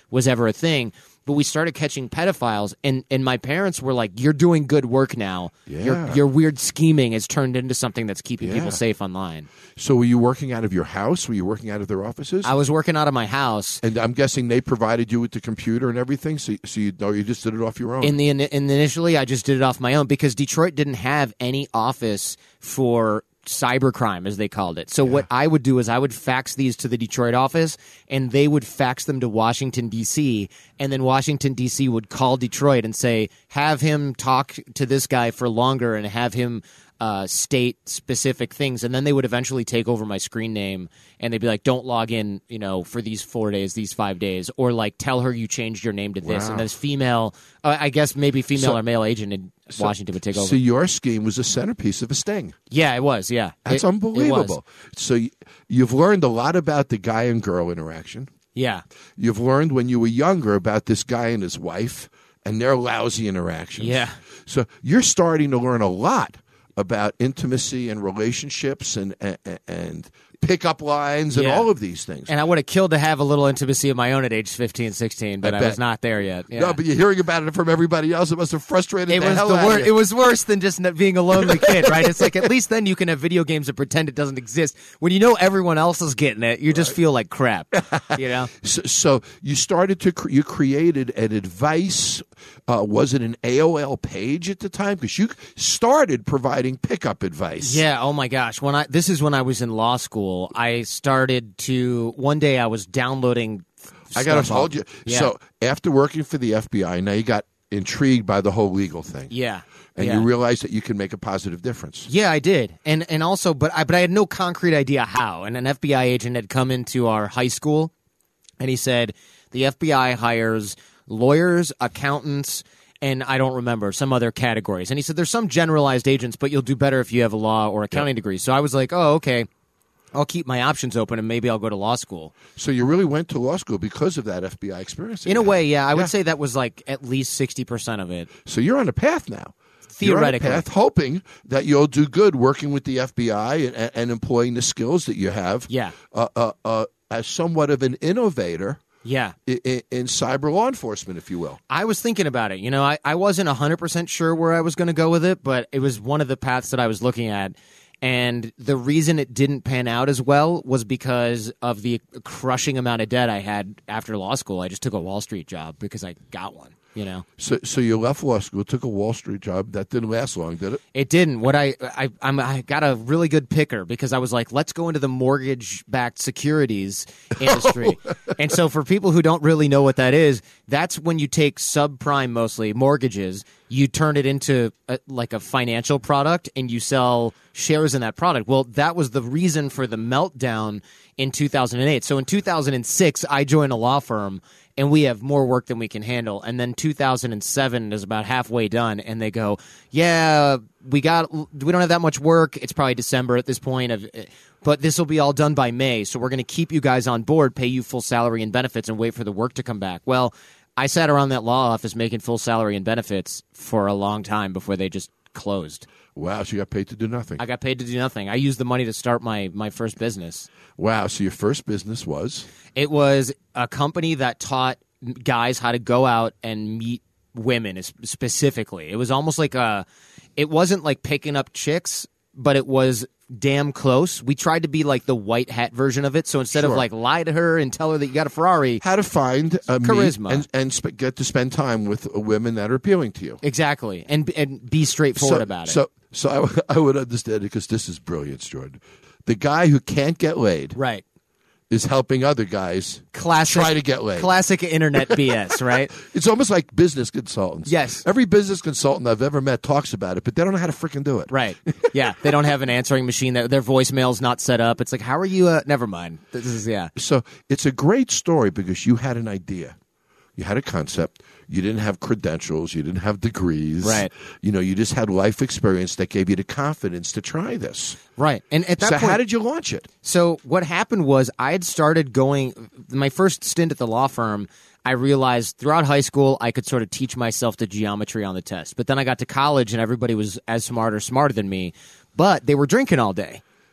was ever a thing. But we started catching pedophiles, and, and my parents were like, "You're doing good work now. Yeah. Your your weird scheming has turned into something that's keeping Yeah. people safe online." So were you working out of your house? Were you working out of their offices? I was working out of my house. And I'm guessing they provided you with the computer and everything, so, so you know you just did it off your own. In the in the initially, I just did it off my own because Detroit didn't have any office for cybercrime, as they called it. So what I would do is I would fax these to the Detroit office, and they would fax them to Washington, D C, and then Washington, D C would call Detroit and say, have him talk to this guy for longer and have him uh, state specific things. And then they would eventually take over my screen name, and they'd be like, don't log in, you know, for these four days, these five days, or like tell her you changed your name to this. Wow. And this female, uh, I guess maybe female So- or male agent in So- Washington would take over. So your scheme was a centerpiece of a sting. Yeah, it was. Yeah, That's It- it unbelievable. was. So y- you've learned a lot about the guy and girl interaction. Yeah, You've learned when you were younger about this guy and his wife and their lousy interactions. Yeah. So you're starting to learn a lot about intimacy and relationships and and, and pickup lines and Yeah. all of these things. and I would have killed to have a little intimacy of my own at age fifteen, sixteen, but I I, bet. was not there yet. Yeah. No, but you're hearing about it from everybody else. It must have frustrated it the was hell the out wor- of It you. was worse than just not being a lonely kid, right? It's like at least then you can have video games and pretend it doesn't exist. When you know everyone else is getting it, you just feel like crap. You know? So, so you started to cre- you created an advice. Uh, was it an A O L page at the time? Because you started providing pickup advice. Yeah. Oh my gosh. When I this is when I was in law school. I started to one day I was downloading. I got to stuff hold off- you. Yeah. So after working for the F B I, now you got intrigued by the whole legal thing. Yeah. And yeah. you realized that you can make a positive difference. Yeah, I did, and and also, but I but I had no concrete idea how. And an F B I agent had come into our high school, and he said the F B I hires lawyers, accountants, and I don't remember some other categories. And he said there's some generalized agents, but you'll do better if you have a law or accounting degree. So I was like, oh, okay, I'll keep my options open, and maybe I'll go to law school. So you really went to law school because of that F B I experience. that In you a had. way, yeah, I Yeah. would say that was like at least sixty percent of it. So you're on a path now. Theoretically. You're on a path hoping that you'll do good working with the F B I and, and employing the skills that you have. Yeah. Uh, uh, uh, as somewhat of an innovator Yeah. in, in, in cyber law enforcement, if you will. I was thinking about it. You know, I, I wasn't one hundred percent sure where I was going to go with it, but it was one of the paths that I was looking at. And the reason it didn't pan out as well was because of the crushing amount of debt I had after law school. I just took a Wall Street job because I got one, you know. So, so you left law school, took a Wall Street job. That didn't last long, did it? It didn't. What I I I'm, I got a really good picker because I was like, let's go into the mortgage-backed securities industry. And so, for people who don't really know what that is, that's when you take subprime, mostly mortgages, you turn it into a, like a financial product, and you sell shares in that product. Well, that was the reason for the meltdown in two thousand eight. So in two thousand six, I joined a law firm. And we have more work than we can handle. And then two thousand seven is about halfway done, and they go, "Yeah, we got, we don't have that much work. It's probably December at this point, of, but this will be all done by May. So we're going to keep you guys on board, pay you full salary and benefits, and wait for the work to come back." Well, I sat around that law office making full salary and benefits for a long time before they just closed. Wow, so you got paid to do nothing. I got paid to do nothing. I used the money to start my my first business. Wow, so your first business was? It was a company that taught guys how to go out and meet women es- specifically. It was almost like a, it wasn't like picking up chicks, but it was damn close. We tried to be like the white hat version of it. So instead of Sure. like lie to her and tell her that you got a Ferrari. How to find uh, meet Charisma. and, and sp- get to spend time with uh, women that are appealing to you. Exactly. And, and be straightforward so, about it. So, so I, w- I would understand it because this is brilliance, Jordan. The guy who can't get laid right. is helping other guys Classic, try to get laid. Classic internet B S, right? It's almost like business consultants. Yes. Every business consultant I've ever met talks about it, but they don't know how to freaking do it. Right. Yeah. They don't have an answering machine. That their voicemail's not set up. It's like, how are you? Uh, never mind. This is, yeah. So it's a great story because you had an idea. You had a concept. You didn't have credentials. You didn't have degrees. Right. You know, you just had life experience that gave you the confidence to try this. Right. And at that So point, how did you launch it? So what happened was I had started going my first stint at the law firm. I realized throughout high school I could sort of teach myself the geometry on the test. But then I got to college and everybody was as smart or smarter than me, but they were drinking all day.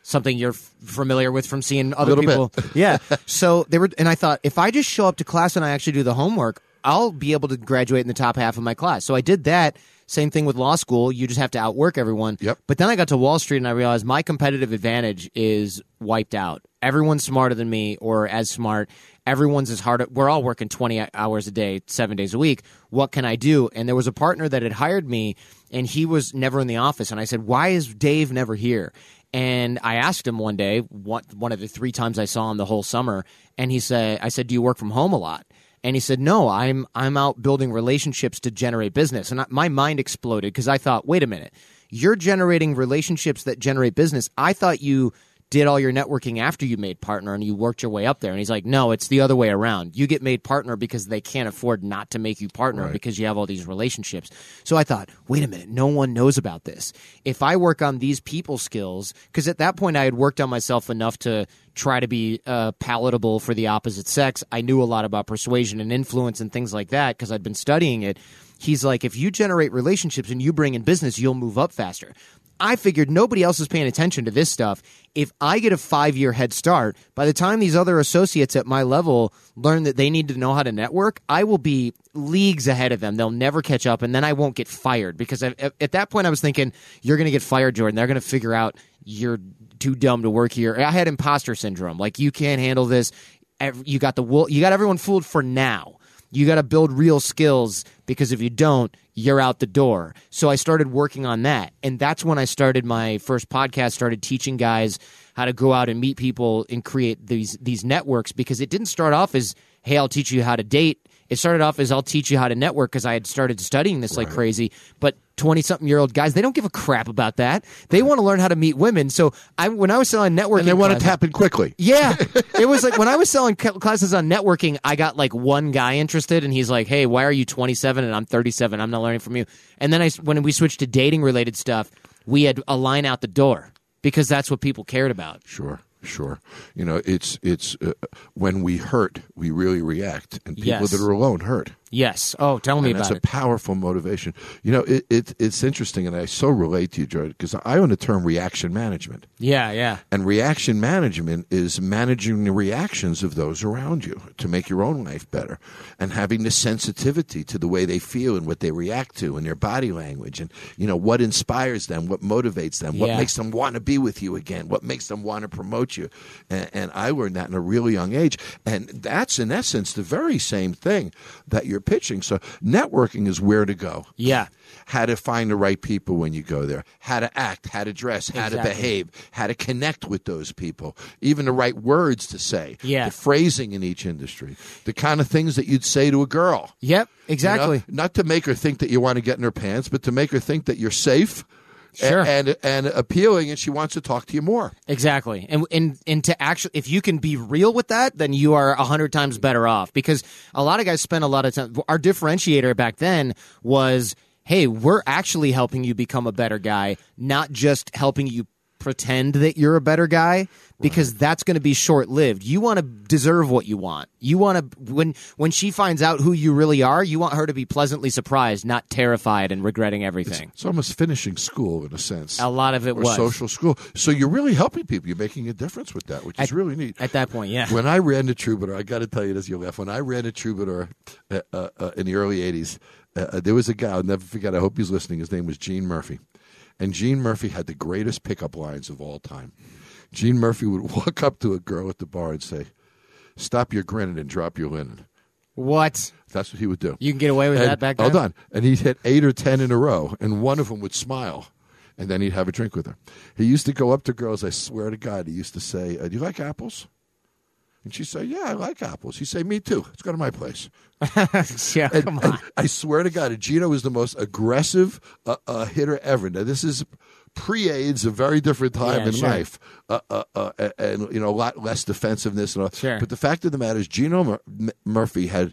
something you're f- familiar with from seeing other Little people. Yeah. So they were, and I thought if I just show up to class and I actually do the homework, I'll be able to graduate in the top half of my class. So I did that. Same thing with law school. You just have to outwork everyone. Yep. But then I got to Wall Street and I realized my competitive advantage is wiped out. Everyone's smarter than me or as smart. Everyone's as hard. We're all working twenty hours a day, seven days a week. What can I do? And there was a partner that had hired me, and he was never in the office. And I said, why is Dave never here? And I asked him one day, one, one of the three times I saw him the whole summer, and he said, I said, do you work from home a lot? And he said, no, I'm I'm out building relationships to generate business. And I, my mind exploded because I thought, wait a minute, you're generating relationships that generate business. I thought you did all your networking after you made partner and you worked your way up there. And he's like, no, it's the other way around. You get made partner because they can't afford not to make you partner, right, because you have all these relationships. So I thought, wait a minute, no one knows about this. If I work on these people skills, because at that point I had worked on myself enough to try to be uh, palatable for the opposite sex. I knew a lot about persuasion and influence and things like that because I'd been studying it. He's like, if you generate relationships and you bring in business, you'll move up faster. I figured nobody else is paying attention to this stuff. If I get a five-year head start, by the time these other associates at my level learn that they need to know how to network, I will be leagues ahead of them. They'll never catch up, and then I won't get fired. Because I, at that point I was thinking, you're going to get fired, Jordan. They're going to figure out you're too dumb to work here. I had imposter syndrome. Like, you can't handle this. You got the wool. You got everyone fooled for now. You got to build real skills because if you don't, you're out the door. So I started working on that. And that's when I started my first podcast, started teaching guys how to go out and meet people and create these these networks, because it didn't start off as, hey, I'll teach you how to date. It started off as, I'll teach you how to network, because I had started studying this like crazy. But twenty-something-year-old guys, they don't give a crap about that. They want to learn how to meet women. So I, when I was selling networking And they want classes, it to happen quickly. yeah. It was like when I was selling classes on networking, I got like one guy interested, and he's like, hey, why are you twenty-seven and I'm thirty-seven? I'm not learning from you. And then I, when we switched to dating-related stuff, we had a line out the door because that's what people cared about. Sure. Sure. You know, it's it's uh, when we hurt, we really react, and people Yes. that are alone hurt. Yes. Oh, tell me And about that's it. a powerful motivation. You know, it, it it's interesting, and I so relate to you, Jordan, because I own the term reaction management. Yeah, yeah. And reaction management is managing the reactions of those around you to make your own life better, and having the sensitivity to the way they feel and what they react to and their body language, and, you know, what inspires them, what motivates them, what Yeah. makes them want to be with you again, what makes them want to promote you. And, and I learned that in a really young age. And that's, in essence, the very same thing that you're pitching. So networking is where to go. Yeah. How to find the right people when you go there, how to act, how to dress, how Exactly. to behave, how to connect with those people, even the right words to say, Yeah. the phrasing in each industry, the kind of things that you'd say to a girl. Yep, you know? exactly. Not to make her think that you want to get in her pants, but to make her think that you're safe Sure. and, and and appealing, and she wants to talk to you more. Exactly. And, and and to actually, if you can be real with that, then you are a hundred times better off, because a lot of guys spend a lot of time. Our differentiator back then was, hey, we're actually helping you become a better guy, not just helping you pretend that you're a better guy, because right. that's going to be short-lived. You want to deserve what you want. You want to, when when she finds out who you really are, you want her to be pleasantly surprised, not terrified and regretting everything. It's, it's almost finishing school in a sense. A lot of it or was. social school. So you're really helping people. You're making a difference with that, which at, is really neat. At that point, yeah. When I ran the Troubadour, I got to tell you this, you'll laugh. When I ran the Troubadour uh, uh, uh, in the early eighties, uh, there was a guy, I'll never forget, I hope he's listening, his name was Gene Murphy. And Gene Murphy had the greatest pickup lines of all time. Gene Murphy would walk up to a girl at the bar and say, stop your grinning and drop your linen. What? That's what he would do. You can get away with and, that back then? Hold on. And he'd hit eight or ten in a row, and one of them would smile, and then he'd have a drink with her. He used to go up to girls, I swear to God, he used to say, uh, do you like apples? And she'd say, yeah, I like apples. He'd say, me too. Let's go to my place. yeah, and, come on. And I swear to God, Gino was the most aggressive uh, uh, hitter ever. Now, this is pre-AIDS, a very different time Yeah, in sure. life, uh, uh, uh, and, you know, a lot less defensiveness. And all. Sure. But the fact of the matter is, Gino Mur- M- Murphy had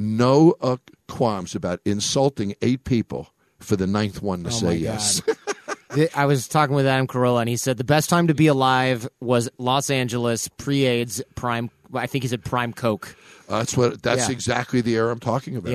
no uh, qualms about insulting eight people for the ninth one to Oh, say my yes. God. I was talking with Adam Carolla, and he said the best time to be alive was Los Angeles, pre-AIDS, prime. I think he said prime Coke. Uh, that's what. That's Yeah. exactly the era I'm talking about. Yeah.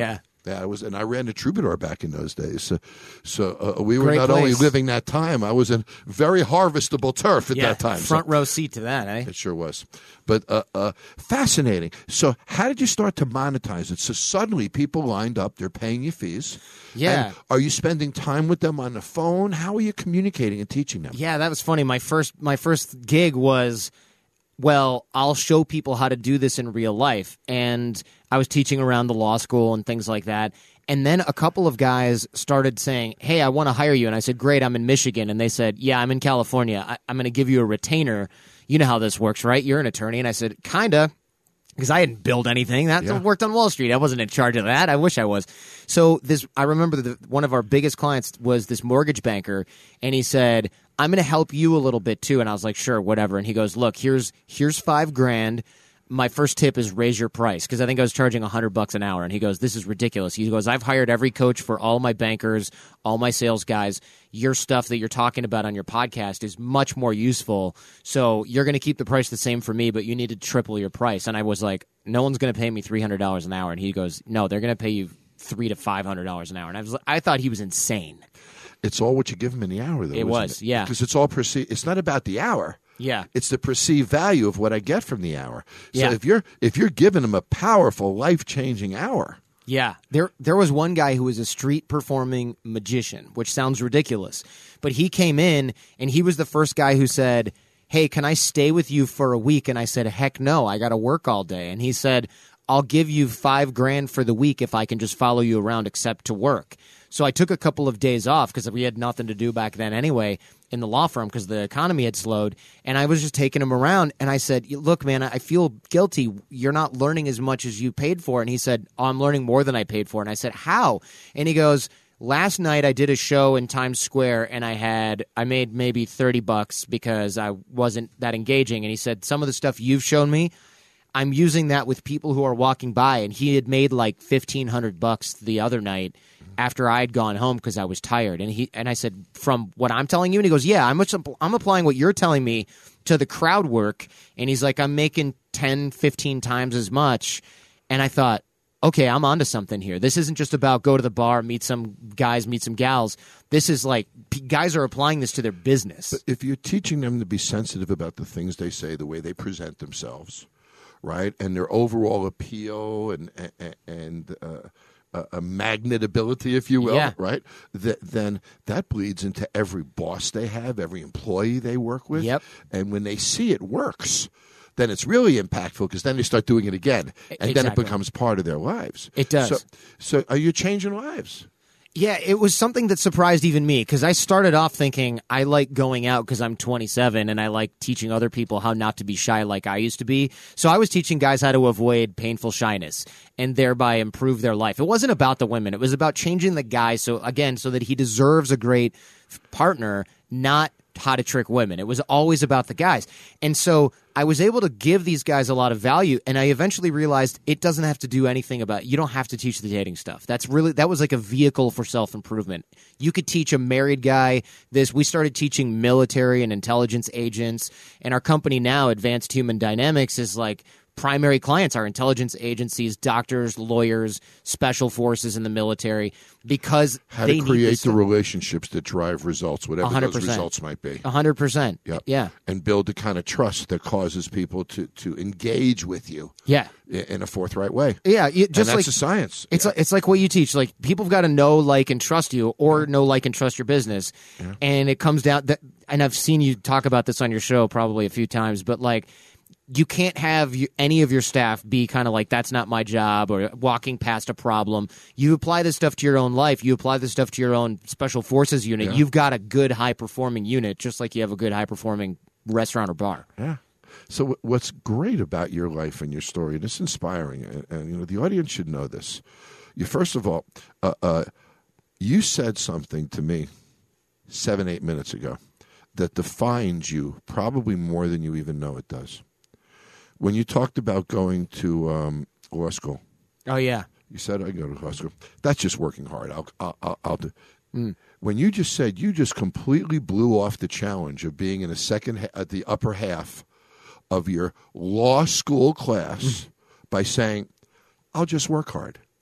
Yeah, I was, and I ran the Troubadour back in those days. So, so uh, we were Great not place. only living that time. I was in very harvestable turf at Yeah, that time. front so, row seat to that, eh? It sure was. But uh, uh, fascinating. So how did you start to monetize it? So suddenly people lined up. They're paying you fees. Yeah. And are you spending time with them on the phone? How are you communicating and teaching them? Yeah, that was funny. My first my first gig was, well, I'll show people how to do this in real life. And I was teaching around the law school and things like that. And then a couple of guys started saying, hey, I want to hire you. And I said, great, I'm in Michigan. And they said, yeah, I'm in California. I- I'm going to give you a retainer. You know how this works, right? You're an attorney. And I said, kinda. Because I didn't build anything. That Yeah. worked on Wall Street. I wasn't in charge of that. I wish I was. So this, I remember that one of our biggest clients was this mortgage banker, and he said, I'm going to help you a little bit too. And I was like, sure, whatever. And he goes, look, here's here's five grand. My first tip is raise your price, because I think I was charging a hundred bucks an hour. And he goes, this is ridiculous. He goes, I've hired every coach for all my bankers, all my sales guys. Your stuff that you're talking about on your podcast is much more useful. So you're going to keep the price the same for me, but you need to triple your price. And I was like, no one's going to pay me three hundred dollars an hour. And he goes, no, they're going to pay you three to five hundred dollars an hour. And I was, I thought he was insane. It's all what you give them in the hour, though. It isn't was, it? yeah. Because it's all perceived. It's not about the hour. Yeah. It's the perceived value of what I get from the hour. So Yeah. if you're if you're giving them a powerful, life changing hour, Yeah, there there was one guy who was a street performing magician, which sounds ridiculous, but he came in and he was the first guy who said, hey, can I stay with you for a week? And I said, heck no, I got to work all day. And he said, I'll give you five grand for the week if I can just follow you around except to work. So I took a couple of days off because we had nothing to do back then anyway in the law firm because the economy had slowed. And I was just taking him around. And I said, look, man, I feel guilty. You're not learning as much as you paid for. And he said, oh, I'm learning more than I paid for. And I said, how? And he goes, last night I did a show in Times Square and I had I made maybe thirty bucks because I wasn't that engaging. And he said, some of the stuff you've shown me, I'm using that with people who are walking by. And he had made like fifteen hundred bucks the other night after I'd gone home because I was tired. And he and I said, from what I'm telling you? And he goes, yeah, I'm, I'm applying what you're telling me to the crowd work. And he's like, I'm making ten, fifteen times as much. And I thought, okay, I'm onto something here. This isn't just about go to the bar, meet some guys, meet some gals. This is like p- guys are applying this to their business. But if you're teaching them to be sensitive about the things they say, the way they present themselves, right, and their overall appeal and and, and uh, a magnetability, if you will, Yeah. right? Th- then that bleeds into every boss they have, every employee they work with. Yep. And when they see it works, then it's really impactful because then they start doing it again, and then it Exactly. becomes part of their lives. It does. So, so are you changing lives? Yeah, it was something that surprised even me because I started off thinking I like going out because I'm twenty-seven and I like teaching other people how not to be shy like I used to be. So I was teaching guys how to avoid painful shyness and thereby improve their life. It wasn't about the women. It was about changing the guy so, again, so that he deserves a great f- partner, not how to trick women. It was always about the guys. And so I was able to give these guys a lot of value, and I eventually realized it doesn't have to do anything about, you don't have to teach the dating stuff. That's really, that was like a vehicle for self-improvement. You could teach a married guy this. We started teaching military and intelligence agents, and our company now, Advanced Human Dynamics, is like, primary clients are intelligence agencies, doctors, lawyers, special forces in the military, because How they to need create this the stuff. relationships that drive results, whatever one hundred those percent. results might be. one hundred percent. Yep. Yeah. And build the kind of trust that causes people to, to engage with you Yeah. i- in a forthright way. Yeah. You, just and that's like a science. It's like, it's like what you teach. Like people have got to know, like, and trust you, or know, like, and trust your business. And it comes down that, and I've seen you talk about this on your show probably a few times, but like, you can't have you, any of your staff be kind of like, that's not my job, or walking past a problem. You apply this stuff to your own life. You apply this stuff to your own special forces unit. Yeah. You've got a good high performing unit, just like you have a good high performing restaurant or bar. Yeah. So wh- what's great about your life and your story, and it's inspiring, and, and you know the audience should know this. You first of all, uh, uh, you said something to me seven, eight minutes ago that defines you probably more than you even know it does. When you talked about going to um, law school, Oh yeah. you said I go to law school. That's just working hard. I'll, I'll, I'll, I'll do. When you just said you just completely blew off the challenge of being in a second ha- at the upper half of your law school class by saying, "I'll just work hard."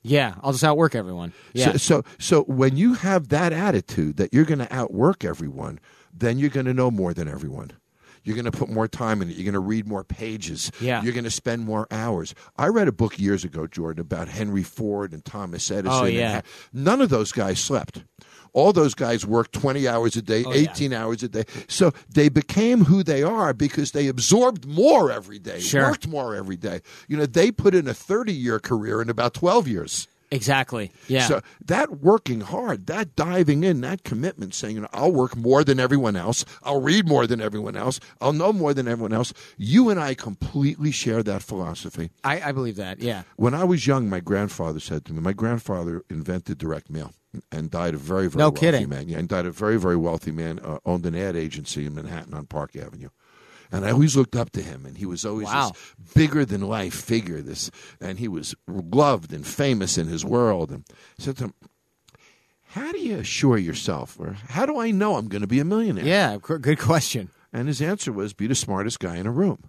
Yeah, I'll just outwork everyone. Yeah. So, so, so when you have that attitude that you're going to outwork everyone, then you're going to know more than everyone. You're going to put more time in it. You're going to read more pages. Yeah. You're going to spend more hours. I read a book years ago, Jordan, about Henry Ford and Thomas Edison. Oh, and yeah. ha- none of those guys slept. All those guys worked twenty hours a day, Oh, yeah. eighteen hours a day. So they became who they are because they absorbed more every day, Sure. worked more every day. You know, they put in a thirty-year career in about twelve years. Exactly. Yeah. So that working hard, that diving in, that commitment, saying, you know, I'll work more than everyone else, I'll read more than everyone else, I'll know more than everyone else. You and I completely share that philosophy. I, I believe that. Yeah. When I was young, my grandfather said to me, my grandfather invented direct mail and died a very, very No wealthy kidding. man. Yeah, and died a very, very wealthy man, uh, owned an ad agency in Manhattan on Park Avenue. And I always looked up to him, and he was always Wow. this bigger-than-life figure. This, and he was loved and famous in his world. And I said to him, how do you assure yourself, or how do I know I'm going to be a millionaire? Yeah. G- Good question. And his answer was, be the smartest guy in a room.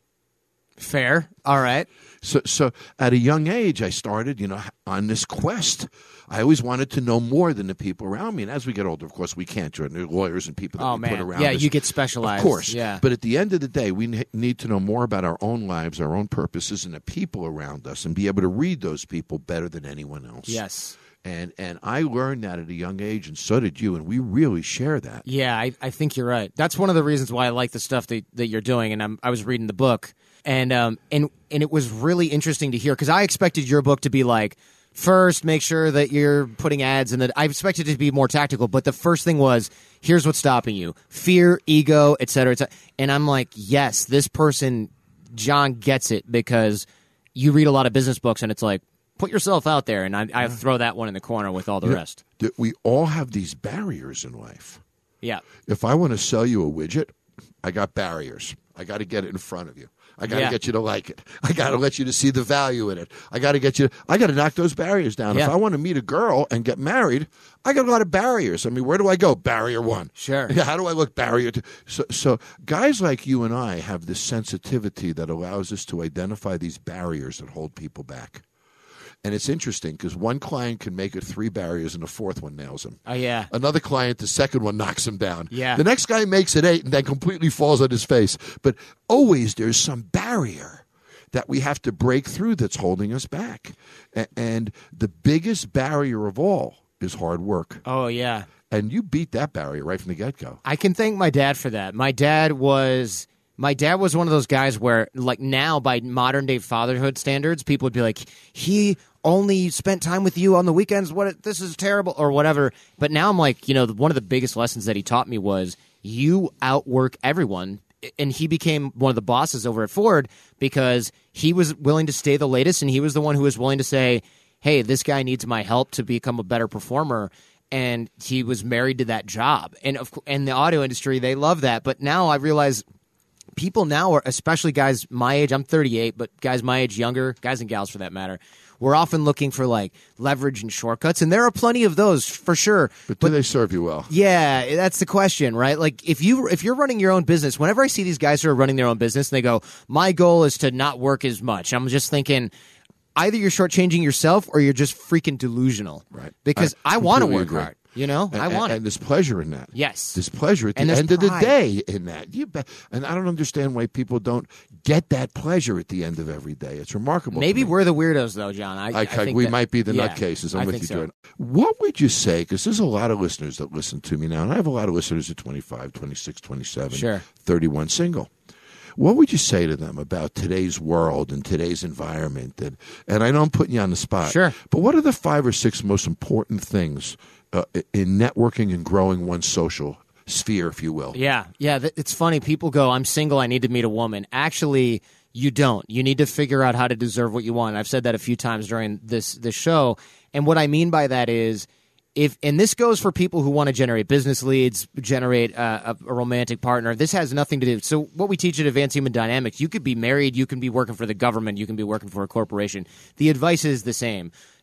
Fair. All right. So, so at a young age, I started, you know, on this quest. I always wanted to know more than the people around me. And as we get older, of course, we can't. There are lawyers and people that Oh, we man. put around Yeah, us. you get specialized. Of course. Yeah. But at the end of the day, we ne- need to know more about our own lives, our own purposes, and the people around us, and be able to read those people better than anyone else. Yes. And and I learned that at a young age, and so did you, and we really share that. Yeah, I, I think you're right. That's one of the reasons why I like the stuff that, that you're doing. And I'm, I was reading the book, and um and and it was really interesting to hear because I expected your book to be like, first, make sure that you're putting ads, and that I expected it to be more tactical. But the first thing was, here's what's stopping you: fear, ego, et cetera, et cetera. And I'm like, yes, this person, John, gets it because you read a lot of business books, and it's like, put yourself out there, and I, I throw that one in the corner with all the rest. That we all have these barriers in life. Yeah. If I want to sell you a widget, I got barriers. I got to get it in front of you. I got to Yeah. get you to like it. I got to let you to see the value in it. I got to get you. I got to knock those barriers down. Yeah. If I want to meet a girl and get married, I got a lot of barriers. I mean, where do I go? Barrier one. Sure. Yeah, how do I look? Barrier two. So, so guys like you and I have this sensitivity that allows us to identify these barriers that hold people back. And it's interesting because one client can make it three barriers and the fourth one nails him. Oh, yeah. Another client, the second one knocks him down. Yeah. The next guy makes it eight and then completely falls on his face. But always there's some barrier that we have to break through that's holding us back. A- And the biggest barrier of all is hard work. Oh, yeah. And you beat that barrier right from the get-go. I can thank my dad for that. My dad was my dad was one of those guys where, like, now by modern day fatherhood standards, people would be like, he only spent time with you on the weekends. What this is terrible or whatever. But now I'm like, you know, one of the biggest lessons that he taught me was you outwork everyone. And he became one of the bosses over at Ford because he was willing to stay the latest, and he was the one who was willing to say, hey, this guy needs my help to become a better performer. And he was married to that job. And of in the auto industry, they love that. But now I realize people now are, especially guys my age, I'm thirty-eight, but guys my age, younger, guys and gals for that matter, we're often looking for like leverage and shortcuts. And there are plenty of those for sure. But do they serve you well? Yeah, that's the question, right? Like if you if you're running your own business, whenever I see these guys who are running their own business and they go, my goal is to not work as much, I'm just thinking either you're shortchanging yourself or you're just freaking delusional. Right. Because I, I want to completely work agree. hard. You know, And, I want and, it. and there's pleasure in that. Yes. There's pleasure at the And there's end of the pride. day in that. You bet. And I don't understand why people don't get that pleasure at the end of every day. It's remarkable. Maybe to me. we're the weirdos, though, John. I, I, I think we that- might be the yeah, nutcases. I'm I with think you, so. Jordan. What would you say? Because there's a lot of listeners that listen to me now, and I have a lot of listeners at twenty-five, twenty-six, twenty-seven, Sure. thirty-one single. What would you say to them about today's world and today's environment? And, and I know I'm putting you on the spot. Sure. But what are the five or six most important things uh, in networking and growing one's social sphere, if you will? Yeah, yeah. th- It's funny. People go, I'm single, I need to meet a woman. Actually, you don't. You need to figure out how to deserve what you want. I've said that a few times during this, this show. And what I mean by that is, if and this goes for people who want to generate business leads, generate uh, a, a romantic partner. This has nothing to do. So what we teach at Advanced Human Dynamics, you could be married, you can be working for the government, you can be working for a corporation. The advice is the same.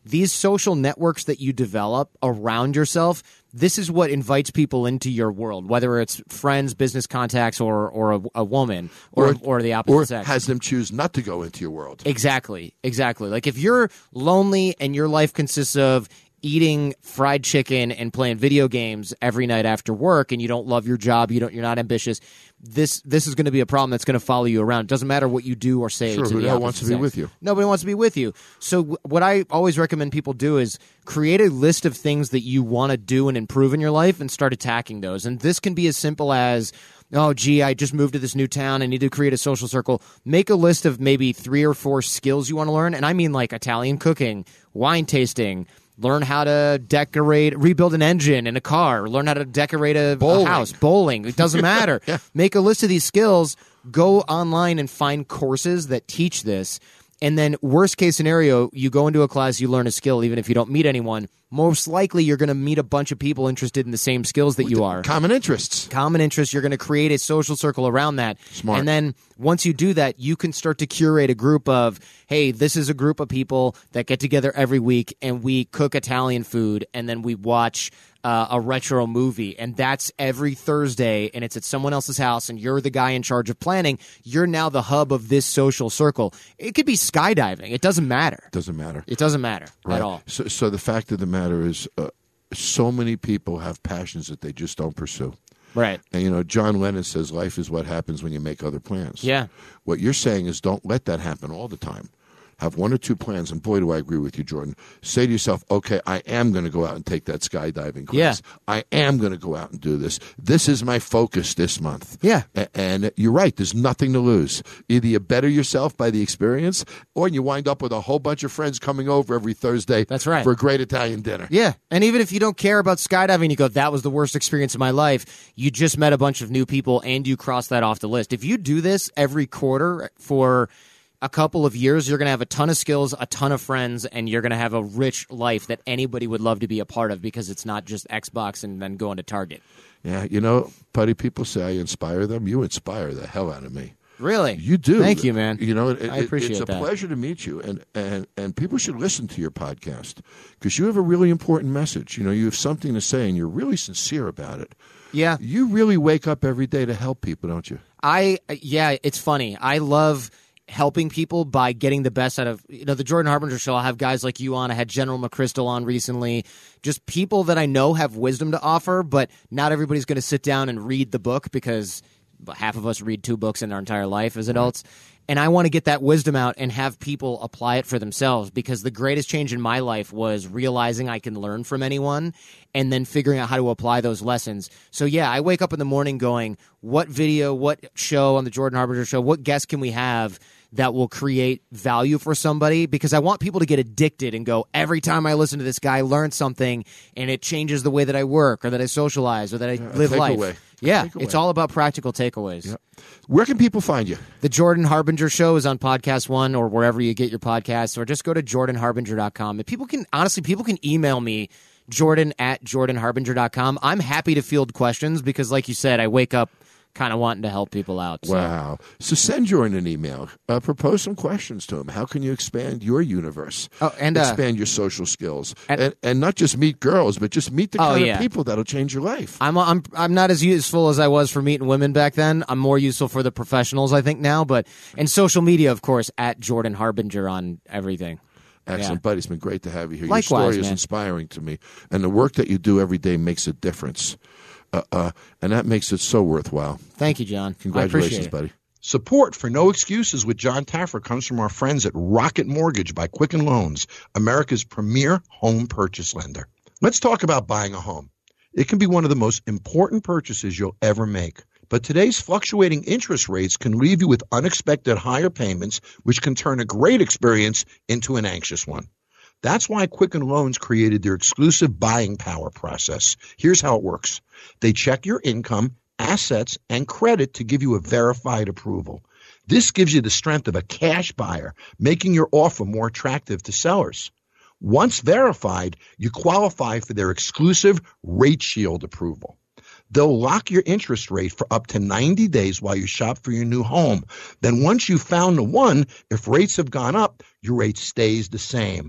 these social networks that you develop around yourself, this is what invites people into your world, whether it's friends, business contacts, or or a, a woman, or, or or the opposite or sex. has them choose not to go into your world. Exactly, exactly. Like if you're lonely and your life consists of eating fried chicken and playing video games every night after work, and you don't love your job, you don't, you're not ambitious, this this is going to be a problem that's going to follow you around. It doesn't matter what you do or say. Sure, to who the the hell opposite wants to be sex. with you? Nobody wants to be with you. So w- what I always recommend people do is create a list of things that you want to do and improve in your life and start attacking those. And this can be as simple as, oh, gee, I just moved to this new town. I need to create a social circle. Make a list of maybe three or four skills you want to learn. And I mean like Italian cooking, wine tasting, learn how to decorate, rebuild an engine in a car, learn how to decorate a, a house, bowling. It doesn't matter. Yeah. Make a list of these skills, go online and find courses that teach this. And then worst case scenario, you go into a class, you learn a skill, even if you don't meet anyone. Most likely you're going to meet a bunch of people interested in the same skills that you are. Common interests. Common interests. You're going to create a social circle around that. Smart. And then once you do that, you can start to curate a group of, hey, this is a group of people that get together every week and we cook Italian food and then we watch uh, a retro movie. And that's every Thursday and it's at someone else's house and you're the guy in charge of planning. You're now the hub of this social circle. It could be skydiving. It doesn't matter. Doesn't matter. It doesn't matter Right. at all. So, so the fact of the matter is, uh, so many people have passions that they just don't pursue. Right. And, you know, John Lennon says life is what happens when you make other plans. Yeah. What you're saying is don't let that happen all the time. Have one or two plans, and boy, do I agree with you, Jordan. Say to yourself, okay, I am going to go out and take that skydiving class. Yeah. I am going to go out and do this. This is my focus this month. Yeah. A- and you're right. There's nothing to lose. Either you better yourself by the experience, or you wind up with a whole bunch of friends coming over every Thursday That's right. for a great Italian dinner. Yeah. And even if you don't care about skydiving, you go, that was the worst experience of my life. You just met a bunch of new people and you cross that off the list. If you do this every quarter for a couple of years, you're going to have a ton of skills, a ton of friends, and you're going to have a rich life that anybody would love to be a part of because it's not just Xbox and then going to Target. Yeah, you know, Putty, people say I inspire them. You inspire the hell out of me. Really? You do. Thank you, man. You know, it, I it- appreciate it's a that. pleasure to meet you, and, and, and people should listen to your podcast because you have a really important message. You know, you have something to say, and you're really sincere about it. Yeah. You really wake up every day to help people, don't you? I yeah, it's funny. I love helping people by getting the best out of, you know, the Jordan Harbinger Show. I'll have guys like you on. I had General McChrystal on recently. Just people that I know have wisdom to offer, but not everybody's going to sit down and read the book because half of us read two books in our entire life as adults. And I want to get that wisdom out and have people apply it for themselves because the greatest change in my life was realizing I can learn from anyone and then figuring out how to apply those lessons. So, yeah, I wake up in the morning going, what video, what show on the Jordan Harbinger Show, what guest can we have that will create value for somebody? Because I want people to get addicted and go, every time I listen to this guy, I learn something and it changes the way that I work or that I socialize or that I live life. takeaway. Yeah, Takeaway. it's all about practical takeaways. Yep. Where can people find you? The Jordan Harbinger Show is on Podcast One or wherever you get your podcasts, or just go to jordan harbinger dot com. And people can, honestly, people can email me, jordan at jordan harbinger dot com. I'm happy to field questions because, like you said, I wake up kind of wanting to help people out. So. Wow. So send Jordan an email. Uh, propose some questions to him. How can you expand your universe? Oh, and, uh, expand your social skills. and- And, and not just meet girls, but just meet the Oh, kind yeah. of people that'll change your life. I'm I'm I'm not as useful as I was for meeting women back then. I'm more useful for the professionals, I think, now. But and social media, of course, at Jordan Harbinger on everything. Excellent, Yeah. buddy. It's been great to have you here. Likewise, Your story is man. inspiring to me. And the work that you do every day makes a difference. Uh, uh, and that makes it so worthwhile. Thank you, John. I Congratulations, appreciate it. buddy. Support for No Excuses with John Taffer comes from our friends at Rocket Mortgage by Quicken Loans, America's premier home purchase lender. Let's talk about buying a home. It can be one of the most important purchases you'll ever make. But today's fluctuating interest rates can leave you with unexpected higher payments, which can turn a great experience into an anxious one. That's why Quicken Loans created their exclusive buying power process. Here's how it works. They check your income, assets, and credit to give you a verified approval. This gives you the strength of a cash buyer, making your offer more attractive to sellers. Once verified, you qualify for their exclusive Rate Shield approval. They'll lock your interest rate for up to ninety days while you shop for your new home. Then once you've found the one, if rates have gone up, your rate stays the same.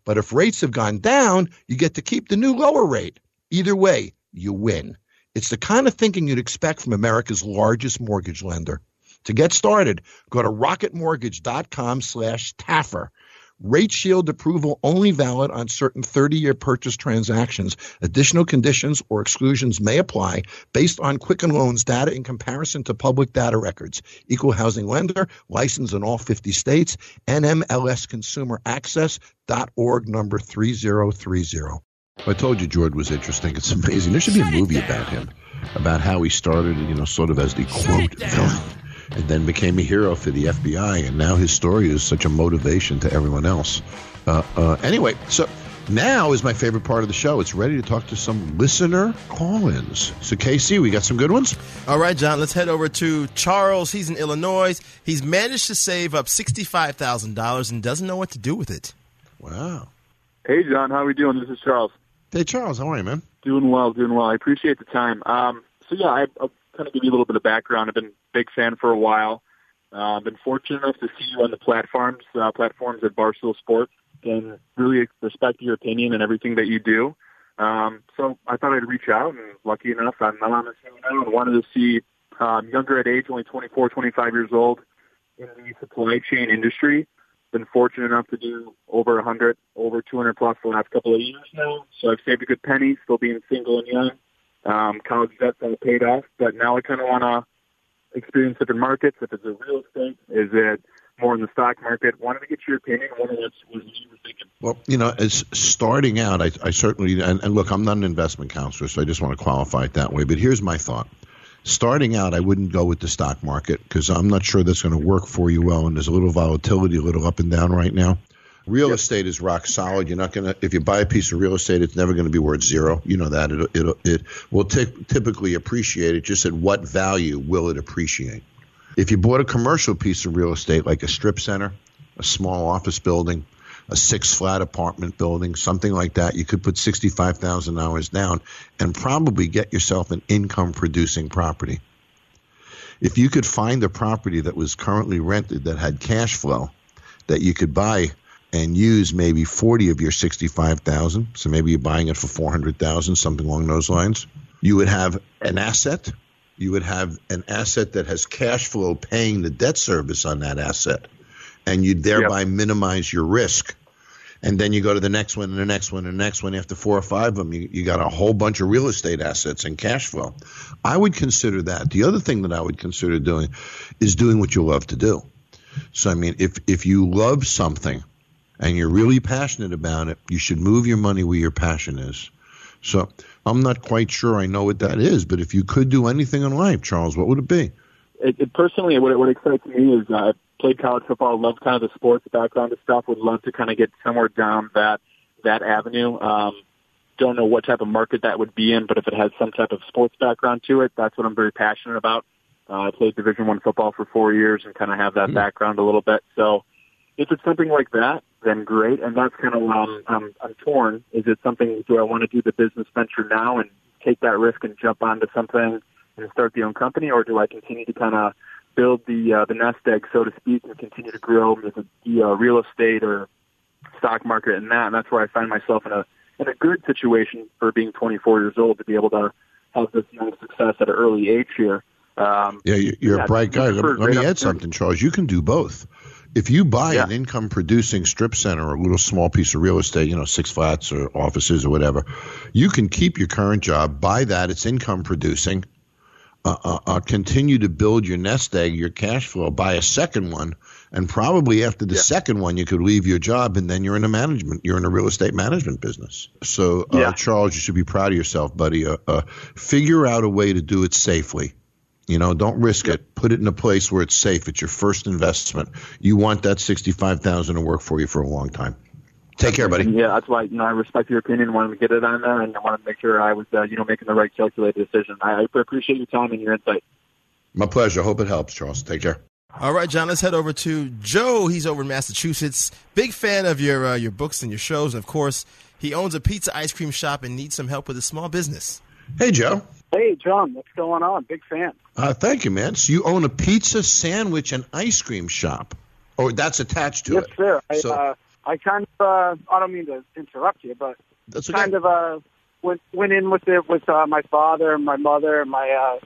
But if rates have gone down, you get to keep the new lower rate. Either way, you win. It's the kind of thinking you'd expect from America's largest mortgage lender. To get started, go to rocketmortgage.com slash Taffer. Rate Shield approval only valid on certain thirty-year purchase transactions. Additional conditions or exclusions may apply based on Quicken Loans data in comparison to public data records. Equal housing lender, licensed in all fifty states, N M L S consumer access dot org, number three zero three zero. I told you George was interesting. It's amazing. There should be a movie about him, about how he started, you know, sort of as the quote villain, and then became a hero for the F B I, and now his story is such a motivation to everyone else. Uh, uh, anyway, so now is my favorite part of the show. It's ready to talk to some listener call-ins. So, K C, we got some good ones? All right, John, let's head over to Charles. He's in Illinois. He's managed to save up sixty-five thousand dollars and doesn't know what to do with it. Wow. Hey, John, how are we doing? This is Charles. Hey, Charles, how are you, man? Doing well, doing well. I appreciate the time. Um, so, yeah, I, I'll kind of give you a little bit of background. I've been a big fan for a while. Uh, I've been fortunate enough to see you on the platforms, uh, platforms at Barstool Sports, and really respect your opinion and everything that you do. Um, so I thought I'd reach out, and lucky enough, I'm on the show now and wanted to see um, younger at age, only twenty-four, twenty-five years old, in the supply chain industry. Been fortunate enough to do over one hundred, over two hundred plus the last couple of years now. So I've saved a good penny, still being single and young. Um, college debts all paid off, but now I kind of want to experience different markets. If it's a real estate, is it more in the stock market? Wanted to get your opinion. What was what you were thinking? Well, you know, as starting out, I, I certainly, and, and look, I'm not an investment counselor, so I just want to qualify it that way. But here's my thought. Starting out, I wouldn't go with the stock market because I'm not sure that's going to work for you well, and there's a little volatility, a little up and down right now. Real yep. estate is rock solid. You're not going to, if you buy a piece of real estate, it's never going to be worth zero. You know that. It it it will t- typically appreciate. It just at what value will it appreciate? If you bought a commercial piece of real estate like a strip center, a small office building, a six-flat apartment building, something like that, you could put sixty-five thousand dollars down and probably get yourself an income-producing property. If you could find a property that was currently rented that had cash flow that you could buy and use maybe forty of your sixty-five thousand dollars, so maybe you're buying it for four hundred thousand dollars, something along those lines, you would have an asset. You would have an asset that has cash flow paying the debt service on that asset, and you'd thereby yep. minimize your risk. And then you go to the next one and the next one and the next one. After four or five of them, you, you got a whole bunch of real estate assets and cash flow. I would consider that. The other thing that I would consider doing is doing what you love to do. So, I mean, if if you love something and you're really passionate about it, you should move your money where your passion is. So I'm not quite sure I know what that is, but if you could do anything in life, Charles, what would it be? It, it personally, what, what excites me is uh, played college football, loved kind of the sports background of stuff, would love to kind of get somewhere down that that avenue. Um, don't know what type of market that would be in, but if it has some type of sports background to it, that's what I'm very passionate about. Uh, I played Division One football for four years and kind of have that mm-hmm. background a little bit. So if it's something like that, then great. And that's kind of where I'm, I'm, I'm torn. Is it something, do I want to do the business venture now and take that risk and jump onto something and start the own company, or do I continue to kind of build the uh, the nest egg, so to speak, and continue to grow the, the uh, real estate or stock market and that? And that's where I find myself in a in a good situation for being twenty-four years old to be able to have this young success at an early age here. Um, yeah, you're yeah, a bright guy. Let, let me add something, Charles. You can do both. If you buy yeah. an income-producing strip center or a little small piece of real estate, you know, six flats or offices or whatever, you can keep your current job, buy that, it's income-producing, uh, uh, uh, continue to build your nest egg, your cash flow, buy a second one, and probably after the yeah. second one, you could leave your job, and then you're in a management, you're in a real estate management business. So, uh, yeah. Charles, you should be proud of yourself, buddy. Uh, uh, figure out a way to do it safely. You know, don't risk it. Put it in a place where it's safe. It's your first investment. You want that sixty-five thousand dollars to work for you for a long time. Take care, buddy. Yeah, that's why, you know, I respect your opinion. Wanted to get it on there, and I wanted to make sure I was, uh, you know, making the right calculated decision. I, I appreciate your time and your insight. My pleasure. Hope it helps, Charles. Take care. All right, John, let's head over to Joe. He's over in Massachusetts. Big fan of your uh, your books and your shows. And, of course, he owns a pizza ice cream shop and needs some help with a small business. Hey, Joe. Hey, John, what's going on? Big fan. Uh, thank you, man. So you own a pizza, sandwich, and ice cream shop. Oh, that's attached to yes, it. Yes, sir. I, so, uh, I kind of, uh, I don't mean to interrupt you, but That's okay. kind of uh, went went in with it with uh, my father, my mother, my uh,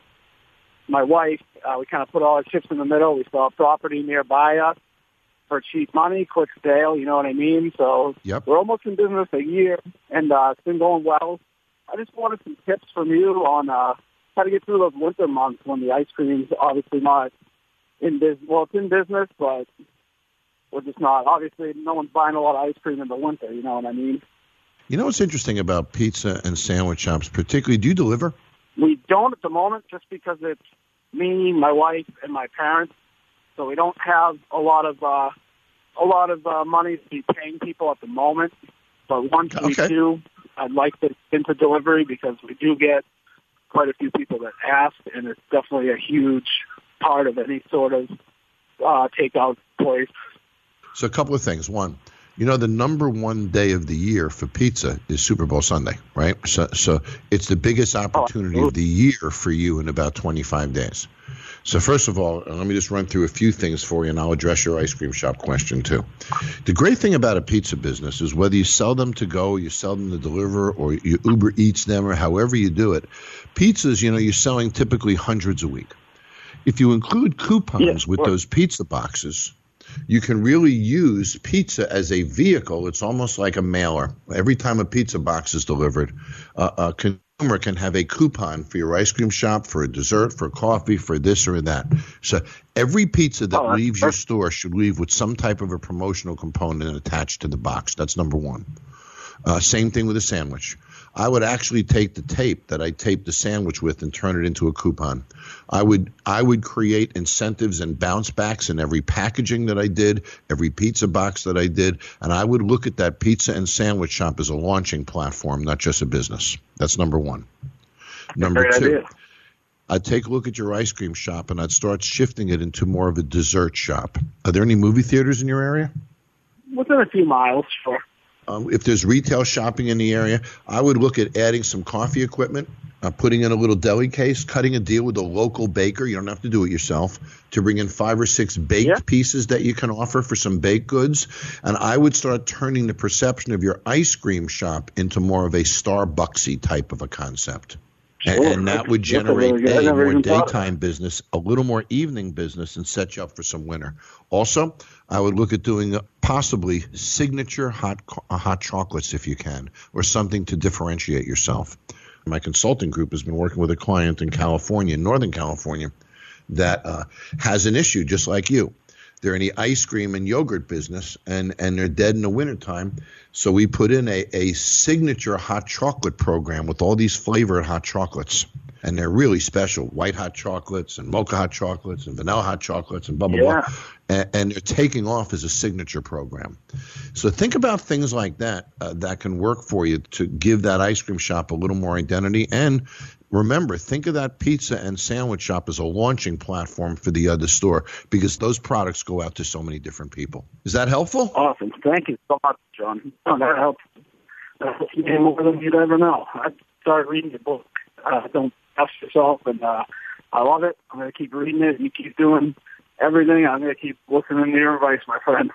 my wife. Uh, we kind of put all our chips in the middle. We saw a property nearby us for cheap money, quick sale. You know what I mean? So Yep. we're almost in business a year, and uh, it's been going well. I just wanted some tips from you on uh, how to get through those winter months when the ice cream's obviously not in business. Well, it's in business, but we're just not. Obviously, no one's buying a lot of ice cream in the winter. You know what I mean? You know what's interesting about pizza and sandwich shops, particularly, do you deliver? We don't at the moment, just because it's me, my wife, and my parents. So we don't have a lot of uh, a lot of uh, money to be paying people at the moment. But once we Okay. do, I'd like to get into delivery because we do get quite a few people that ask, and it's definitely a huge part of any sort of uh, takeout place. So a couple of things. One, you know, the number one day of the year for pizza is Super Bowl Sunday, right? So, so it's the biggest opportunity of the year for you in about twenty-five days. So first of all, let me just run through a few things for you, and I'll address your ice cream shop question too. The great thing about a pizza business is whether you sell them to go, you sell them to deliver, or you Uber Eats them, or however you do it, pizzas, you know, you're selling typically hundreds a week. If you include coupons Yeah, with sure. those pizza boxes, you can really use pizza as a vehicle. It's almost like a mailer. Every time a pizza box is delivered, uh, a consumer can have a coupon for your ice cream shop, for a dessert, for coffee, for this or that. So every pizza that Oh, that's leaves your perfect. store should leave with some type of a promotional component attached to the box. That's number one. Uh, same thing with a sandwich. I would actually take the tape that I taped the sandwich with and turn it into a coupon. I would I would create incentives and bounce backs in every packaging that I did, every pizza box that I did, and I would look at that pizza and sandwich shop as a launching platform, not just a business. That's number one. Number Great two, idea. I'd take a look at your ice cream shop and I'd start shifting it into more of a dessert shop. Are there any movie theaters in your area? Within a few miles, sure. Um, if there's retail shopping in the area, I would look at adding some coffee equipment, uh, putting in a little deli case, cutting a deal with a local baker. You don't have to do it yourself, to bring in five or six baked Yeah. pieces that you can offer for some baked goods. And I would start turning the perception of your ice cream shop into more of a Starbucksy type of a concept. And, Sure. and that would That's a generate really good- I a never more even thought of daytime business, a little more evening business, and set you up for some winter. Also, I would look at doing possibly signature hot co- uh, hot chocolates if you can, or something to differentiate yourself. My consulting group has been working with a client in California, Northern California, that uh, has an issue just like you. They're in the ice cream and yogurt business, and, and they're dead in the wintertime. So we put in a, a signature hot chocolate program with all these flavored hot chocolates. And they're really special, white hot chocolates and mocha hot chocolates and vanilla hot chocolates and blah, blah, Yeah. blah. And, and they're taking off as a signature program. So think about things like that uh, that can work for you to give that ice cream shop a little more identity. And remember, think of that pizza and sandwich shop as a launching platform for the other store, because those products go out to so many different people. Is that helpful? Awesome. Thank you so much, John. Oh, that helps. That helps me more than you'd ever know. I started reading your book. Uh, Don't Ask Yourself, and uh, I love it. I'm going to keep reading it. You keep doing everything. I'm going to keep listening to your advice, my friend.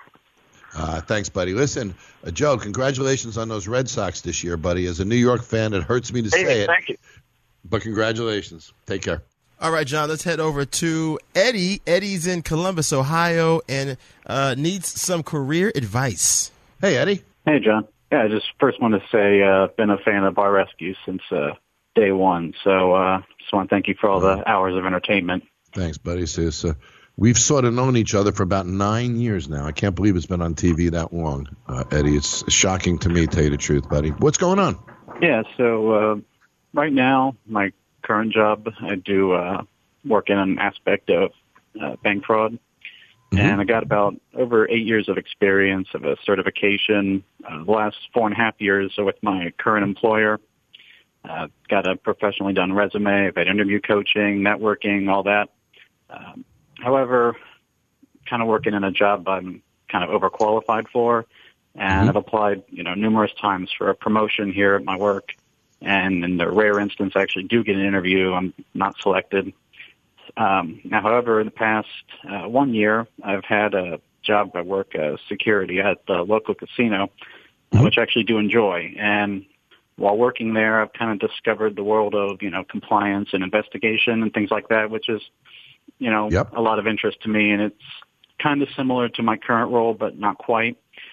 Uh, thanks, buddy. Listen, uh, Joe, congratulations on those Red Sox this year, buddy. As a New York fan, it hurts me to Hey, say it, thank you. but congratulations. Take care. All right, John, let's head over to Eddie. Eddie's in Columbus, Ohio, and uh, needs some career advice. Hey, Eddie. Hey, John. Yeah, I just first want to say uh, been a fan of Bar Rescue since uh, day one. So uh, just want to thank you for all the hours of entertainment. Thanks, buddy. So, so we've sort of known each other for about nine years now. I can't believe it's been on T V that long, uh, Eddie. It's shocking to me, to tell you the truth, buddy. What's going on? Yeah, so uh, right now, my current job, I do uh, work in an aspect of uh, bank fraud. Mm-hmm. And I got about over eight years of experience of a certification. Uh, the last four and a half years with my current employer. Uh, got a professionally done resume. I've had interview coaching, networking, all that. Um, however, kind of working in a job I'm kind of overqualified for, and Mhm. I've applied, you know, numerous times for a promotion here at my work. And in the rare instance I actually do get an interview, I'm not selected. Um, now, however, in the past uh, one year, I've had a job. I work as security at the local casino, Mm-hmm. which I actually do enjoy. And while working there, I've kind of discovered the world of, you know, compliance and investigation and things like that, which is, you know, Yep. a lot of interest to me. And it's kind of similar to my current role, but not quite.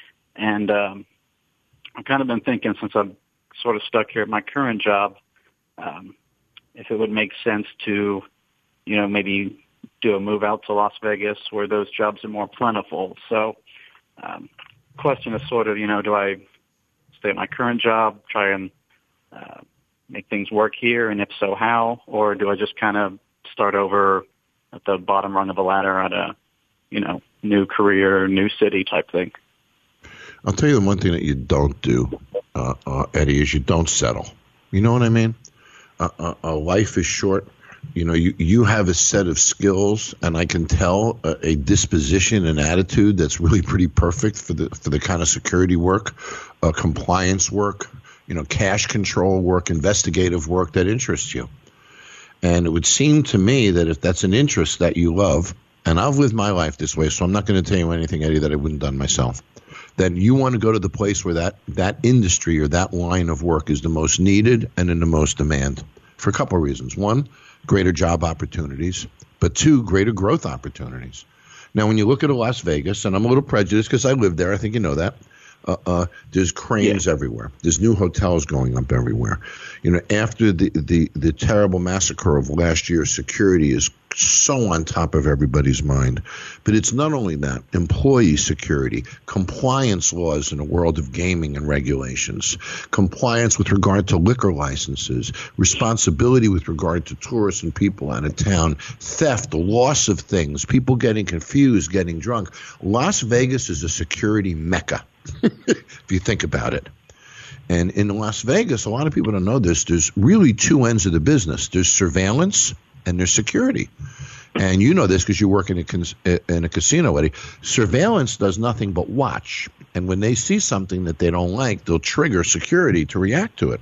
And um, I've kind of been thinking, since I'm sort of stuck here at my current job, um, if it would make sense to, you know, maybe do a move out to Las Vegas where those jobs are more plentiful. So, um, question is sort of, you know, do I stay at my current job, try and uh, make things work here, and if so, how? Or do I just kind of start over at the bottom rung of a ladder at a, you know, new career, new city type thing? I'll tell you the one thing that you don't do, uh, uh, Eddie, is you don't settle. You know what I mean? Uh, uh, uh, life is short. You know, you, you have a set of skills, and I can tell a, a disposition and attitude that's really pretty perfect for the for the kind of security work, uh, compliance work, you know, cash control work, investigative work that interests you. And it would seem to me that if that's an interest that you love, and I've lived my life this way, so I'm not going to tell you anything, Eddie, that I wouldn't have done myself, then you want to go to the place where that, that industry or that line of work is the most needed and in the most demand for a couple of reasons. One, greater job opportunities, but two, greater growth opportunities. Now, when you look at Las Vegas, and I'm a little prejudiced because I live there, I think you know that, uh, uh, there's cranes yeah. everywhere. There's new hotels going up everywhere. You know, after the, the, the terrible massacre of last year, security is so on top of everybody's mind. But it's not only that, employee security, compliance laws in a world of gaming and regulations, compliance with regard to liquor licenses, responsibility with regard to tourists and people out of town, theft, the loss of things, people getting confused, getting drunk. Las Vegas is a security mecca, if you think about it. And in Las Vegas, a lot of people don't know this, there's really two ends of the business. There's surveillance and there's security. And you know this because you work in a, in a casino, Eddie. Surveillance does nothing but watch. And when they see something that they don't like, they'll trigger security to react to it.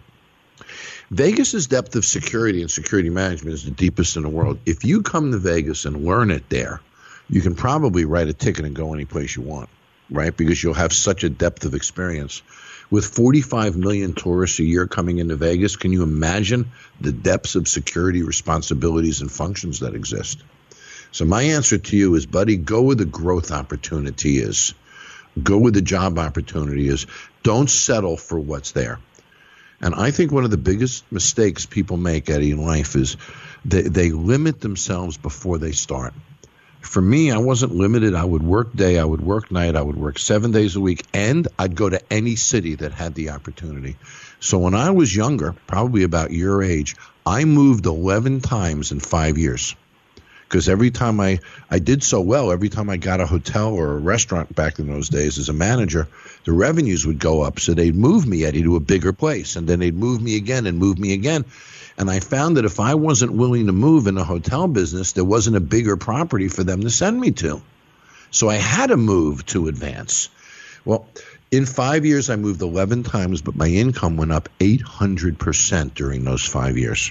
Vegas's depth of security and security management is the deepest in the world. If you come to Vegas and learn it there, you can probably write a ticket and go any place you want, right? Because you'll have such a depth of experience. With forty-five million tourists a year coming into Vegas, can you imagine the depths of security responsibilities and functions that exist? So my answer to you is, buddy, go where the growth opportunity is. Go where the job opportunity is. Don't settle for what's there. And I think one of the biggest mistakes people make, Eddie, in life is they, they limit themselves before they start. For me, I wasn't limited. I would work day, I would work night, I would work seven days a week, and I'd go to any city that had the opportunity. So when I was younger, probably about your age, I moved eleven times in five years. Because every time I, I did so well, every time I got a hotel or a restaurant back in those days as a manager, the revenues would go up. So they'd move me, Eddie, to a bigger place, and then they'd move me again and move me again. And I found that if I wasn't willing to move in the hotel business, there wasn't a bigger property for them to send me to. So I had to move to advance. Well, in five years, I moved eleven times, but my income went up eight hundred percent during those five years.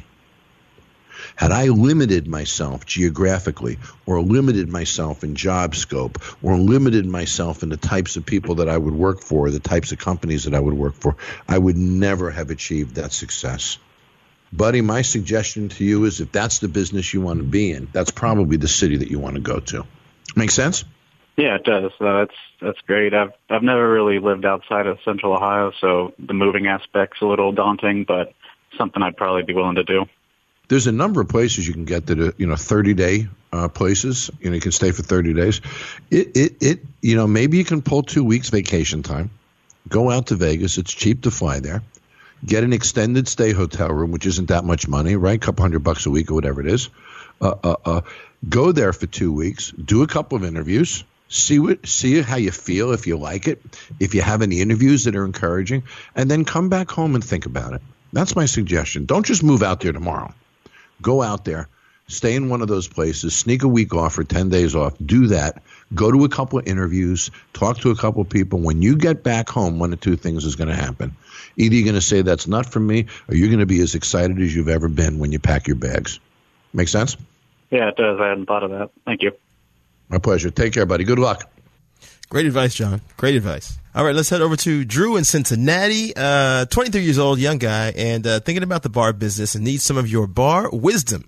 Had I limited myself geographically, or limited myself in job scope, or limited myself in the types of people that I would work for, the types of companies that I would work for, I would never have achieved that success. Buddy, my suggestion to you is if that's the business you want to be in, that's probably the city that you want to go to. Make sense? Yeah, it does. Uh, that's that's great. I've I've never really lived outside of Central Ohio, so the moving aspect's a little daunting, but something I'd probably be willing to do. There's a number of places you can get that are, you know, thirty-day uh, places. You know, you can stay for thirty days. It, it, it, you know, maybe you can pull two weeks vacation time, go out to Vegas. It's cheap to fly there. Get an extended stay hotel room, which isn't that much money, right? A couple hundred bucks a week or whatever it is. Uh, uh, uh, go there for two weeks. Do a couple of interviews. See what, see how you feel, if you like it, if you have any interviews that are encouraging, and then come back home and think about it. That's my suggestion. Don't just move out there tomorrow. Go out there, stay in one of those places, sneak a week off or ten days off. Do that. Go to a couple of interviews, talk to a couple of people. When you get back home, one of two things is going to happen. Either you're going to say that's not for me, or you're going to be as excited as you've ever been when you pack your bags. Make sense? Yeah, it does. I hadn't thought of that. Thank you. My pleasure. Take care, buddy. Good luck. Great advice, John. Great advice. All right, let's head over to Drew in Cincinnati, uh, twenty-three years old, young guy, and uh, thinking about the bar business and needs some of your bar wisdom.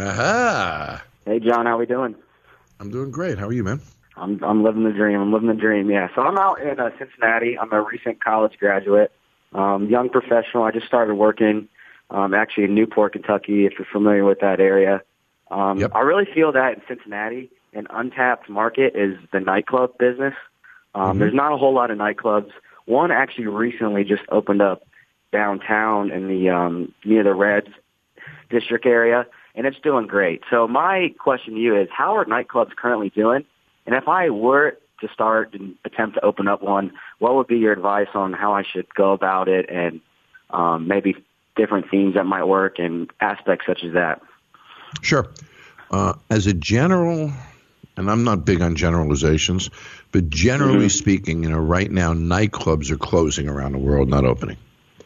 Aha. Hey, John, how we doing? I'm doing great. How are you, man? I'm I'm living the dream. I'm living the dream, yeah. So I'm out in uh, Cincinnati. I'm a recent college graduate, um, young professional. I just started working um, actually in Newport, Kentucky, if you're familiar with that area. Um, yep. I really feel that in Cincinnati, an untapped market is the nightclub business. Um, mm-hmm. There's not a whole lot of nightclubs. One actually recently just opened up downtown in the um, near the Reds district area, and it's doing great. So my question to you is, how are nightclubs currently doing? And if I were to start and attempt to open up one, what would be your advice on how I should go about it and um, maybe different themes that might work and aspects such as that? Sure. Uh, as a general, and I'm not big on generalizations, but generally mm-hmm. speaking, you know, right now nightclubs are closing around the world, not opening.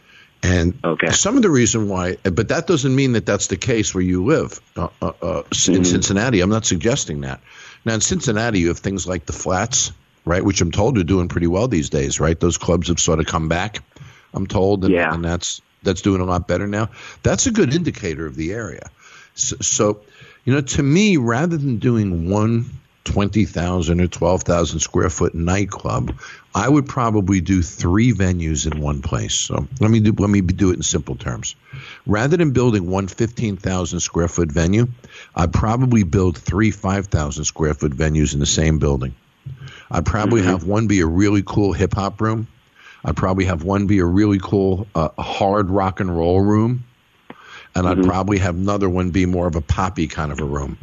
And okay. some of the reason why, but that doesn't mean that that's the case where you live uh, uh, uh, mm-hmm. in Cincinnati. I'm not suggesting that. Now, in Cincinnati, you have things like the Flats, right, which I'm told are doing pretty well these days, right? Those clubs have sort of come back, I'm told, and, yeah. and that's that's doing a lot better now. That's a good indicator of the area. So, so you know, to me, rather than doing one twenty thousand or twelve thousand square foot nightclub, I would probably do three venues in one place. So let me do let me do it in simple terms. Rather than building one fifteen thousand square foot venue, I'd probably build three five thousand square foot venues in the same building. I'd probably mm-hmm. have one be a really cool hip hop room. I'd probably have one be a really cool uh, hard rock and roll room. And mm-hmm. I'd probably have another one be more of a poppy kind of a room.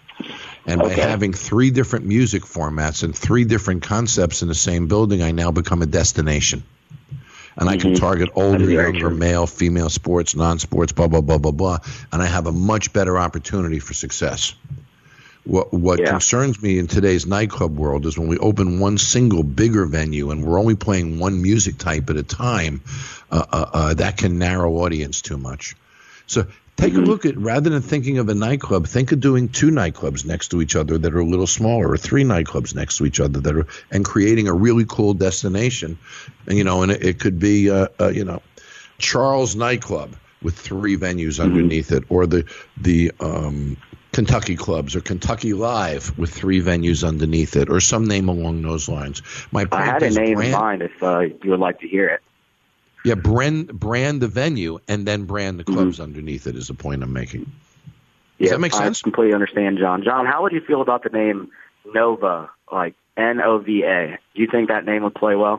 And okay. by having three different music formats and three different concepts in the same building, I now become a destination. And mm-hmm. I can target older, younger, male, female, sports, non-sports, blah, blah, blah, blah, blah. And I have a much better opportunity for success. What, what yeah. concerns me in today's nightclub world is when we open one single bigger venue and we're only playing one music type at a time, uh, uh, uh, that can narrow audience too much. So take mm-hmm. a look at, rather than thinking of a nightclub, think of doing two nightclubs next to each other that are a little smaller, or three nightclubs next to each other that are, and creating a really cool destination. And, you know, and it, it could be, uh, uh, you know, Charles Nightclub with three venues mm-hmm. underneath it, or the, the, um, Kentucky Clubs, or Kentucky Live with three venues underneath it, or some name along those lines. My I had a name brand, in mind if uh, you would like to hear it. Yeah, brand brand the venue and then brand the clubs mm-hmm. underneath it is the point I'm making. Does yeah, that make sense? I completely understand, John. John, how would you feel about the name Nova, like N O V A? Do you think that name would play well?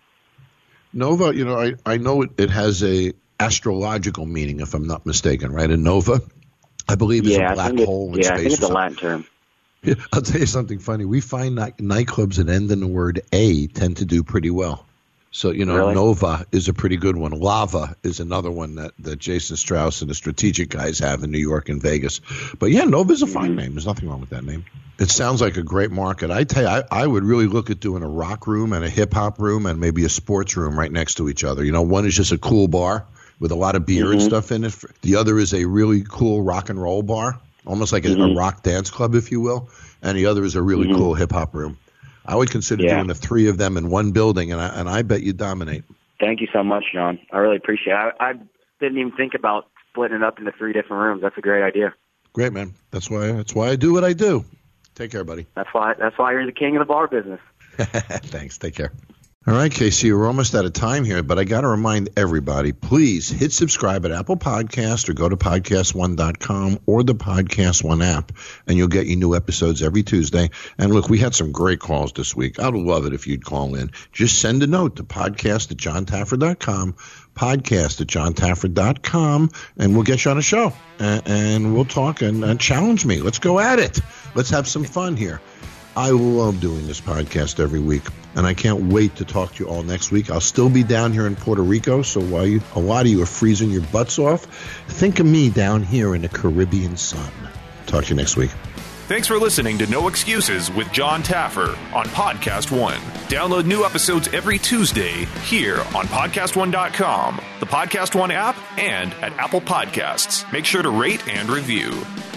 Nova, you know, I, I know it, it has a astrological meaning, if I'm not mistaken, right? A nova, I believe, is yeah, a black it, hole in yeah, space. I think it's a Latin term. Yeah, I'll tell you something funny. We find night, nightclubs that end in the word A tend to do pretty well. So, you know, really? Nova is a pretty good one. Lava is another one that, that Jason Strauss and the strategic guys have in New York and Vegas. But, yeah, Nova is a fine mm-hmm. name. There's nothing wrong with that name. It sounds like a great market. I tell you, I, I would really look at doing a rock room and a hip-hop room and maybe a sports room right next to each other. You know, one is just a cool bar with a lot of beer mm-hmm. and stuff in it. The other is a really cool rock and roll bar, almost like mm-hmm. a, a rock dance club, if you will. And the other is a really mm-hmm. cool hip-hop room. I would consider yeah. doing the three of them in one building, and I, and I bet you dominate. Thank you so much, John. I really appreciate it. I, I didn't even think about splitting it up into three different rooms. That's a great idea. Great, man. That's why that's why I do what I do. Take care, buddy. That's why that's why you're the king of the bar business. Thanks. Take care. All right, Casey, we're almost out of time here, but I got to remind everybody, please hit subscribe at Apple Podcast or go to podcast one dot com or the Podcast One app, and you'll get your new episodes every Tuesday. And look, we had some great calls this week. I would love it if you'd call in. Just send a note to podcast at john taffer dot com, podcast at john taffer dot com, and we'll get you on a show, and, and we'll talk and, and challenge me. Let's go at it. Let's have some fun here. I love doing this podcast every week, and I can't wait to talk to you all next week. I'll still be down here in Puerto Rico, so while you, a lot of you are freezing your butts off, think of me down here in the Caribbean sun. Talk to you next week. Thanks for listening to No Excuses with John Taffer on Podcast One. Download new episodes every Tuesday here on podcast one dot com, the Podcast One app, and at Apple Podcasts. Make sure to rate and review.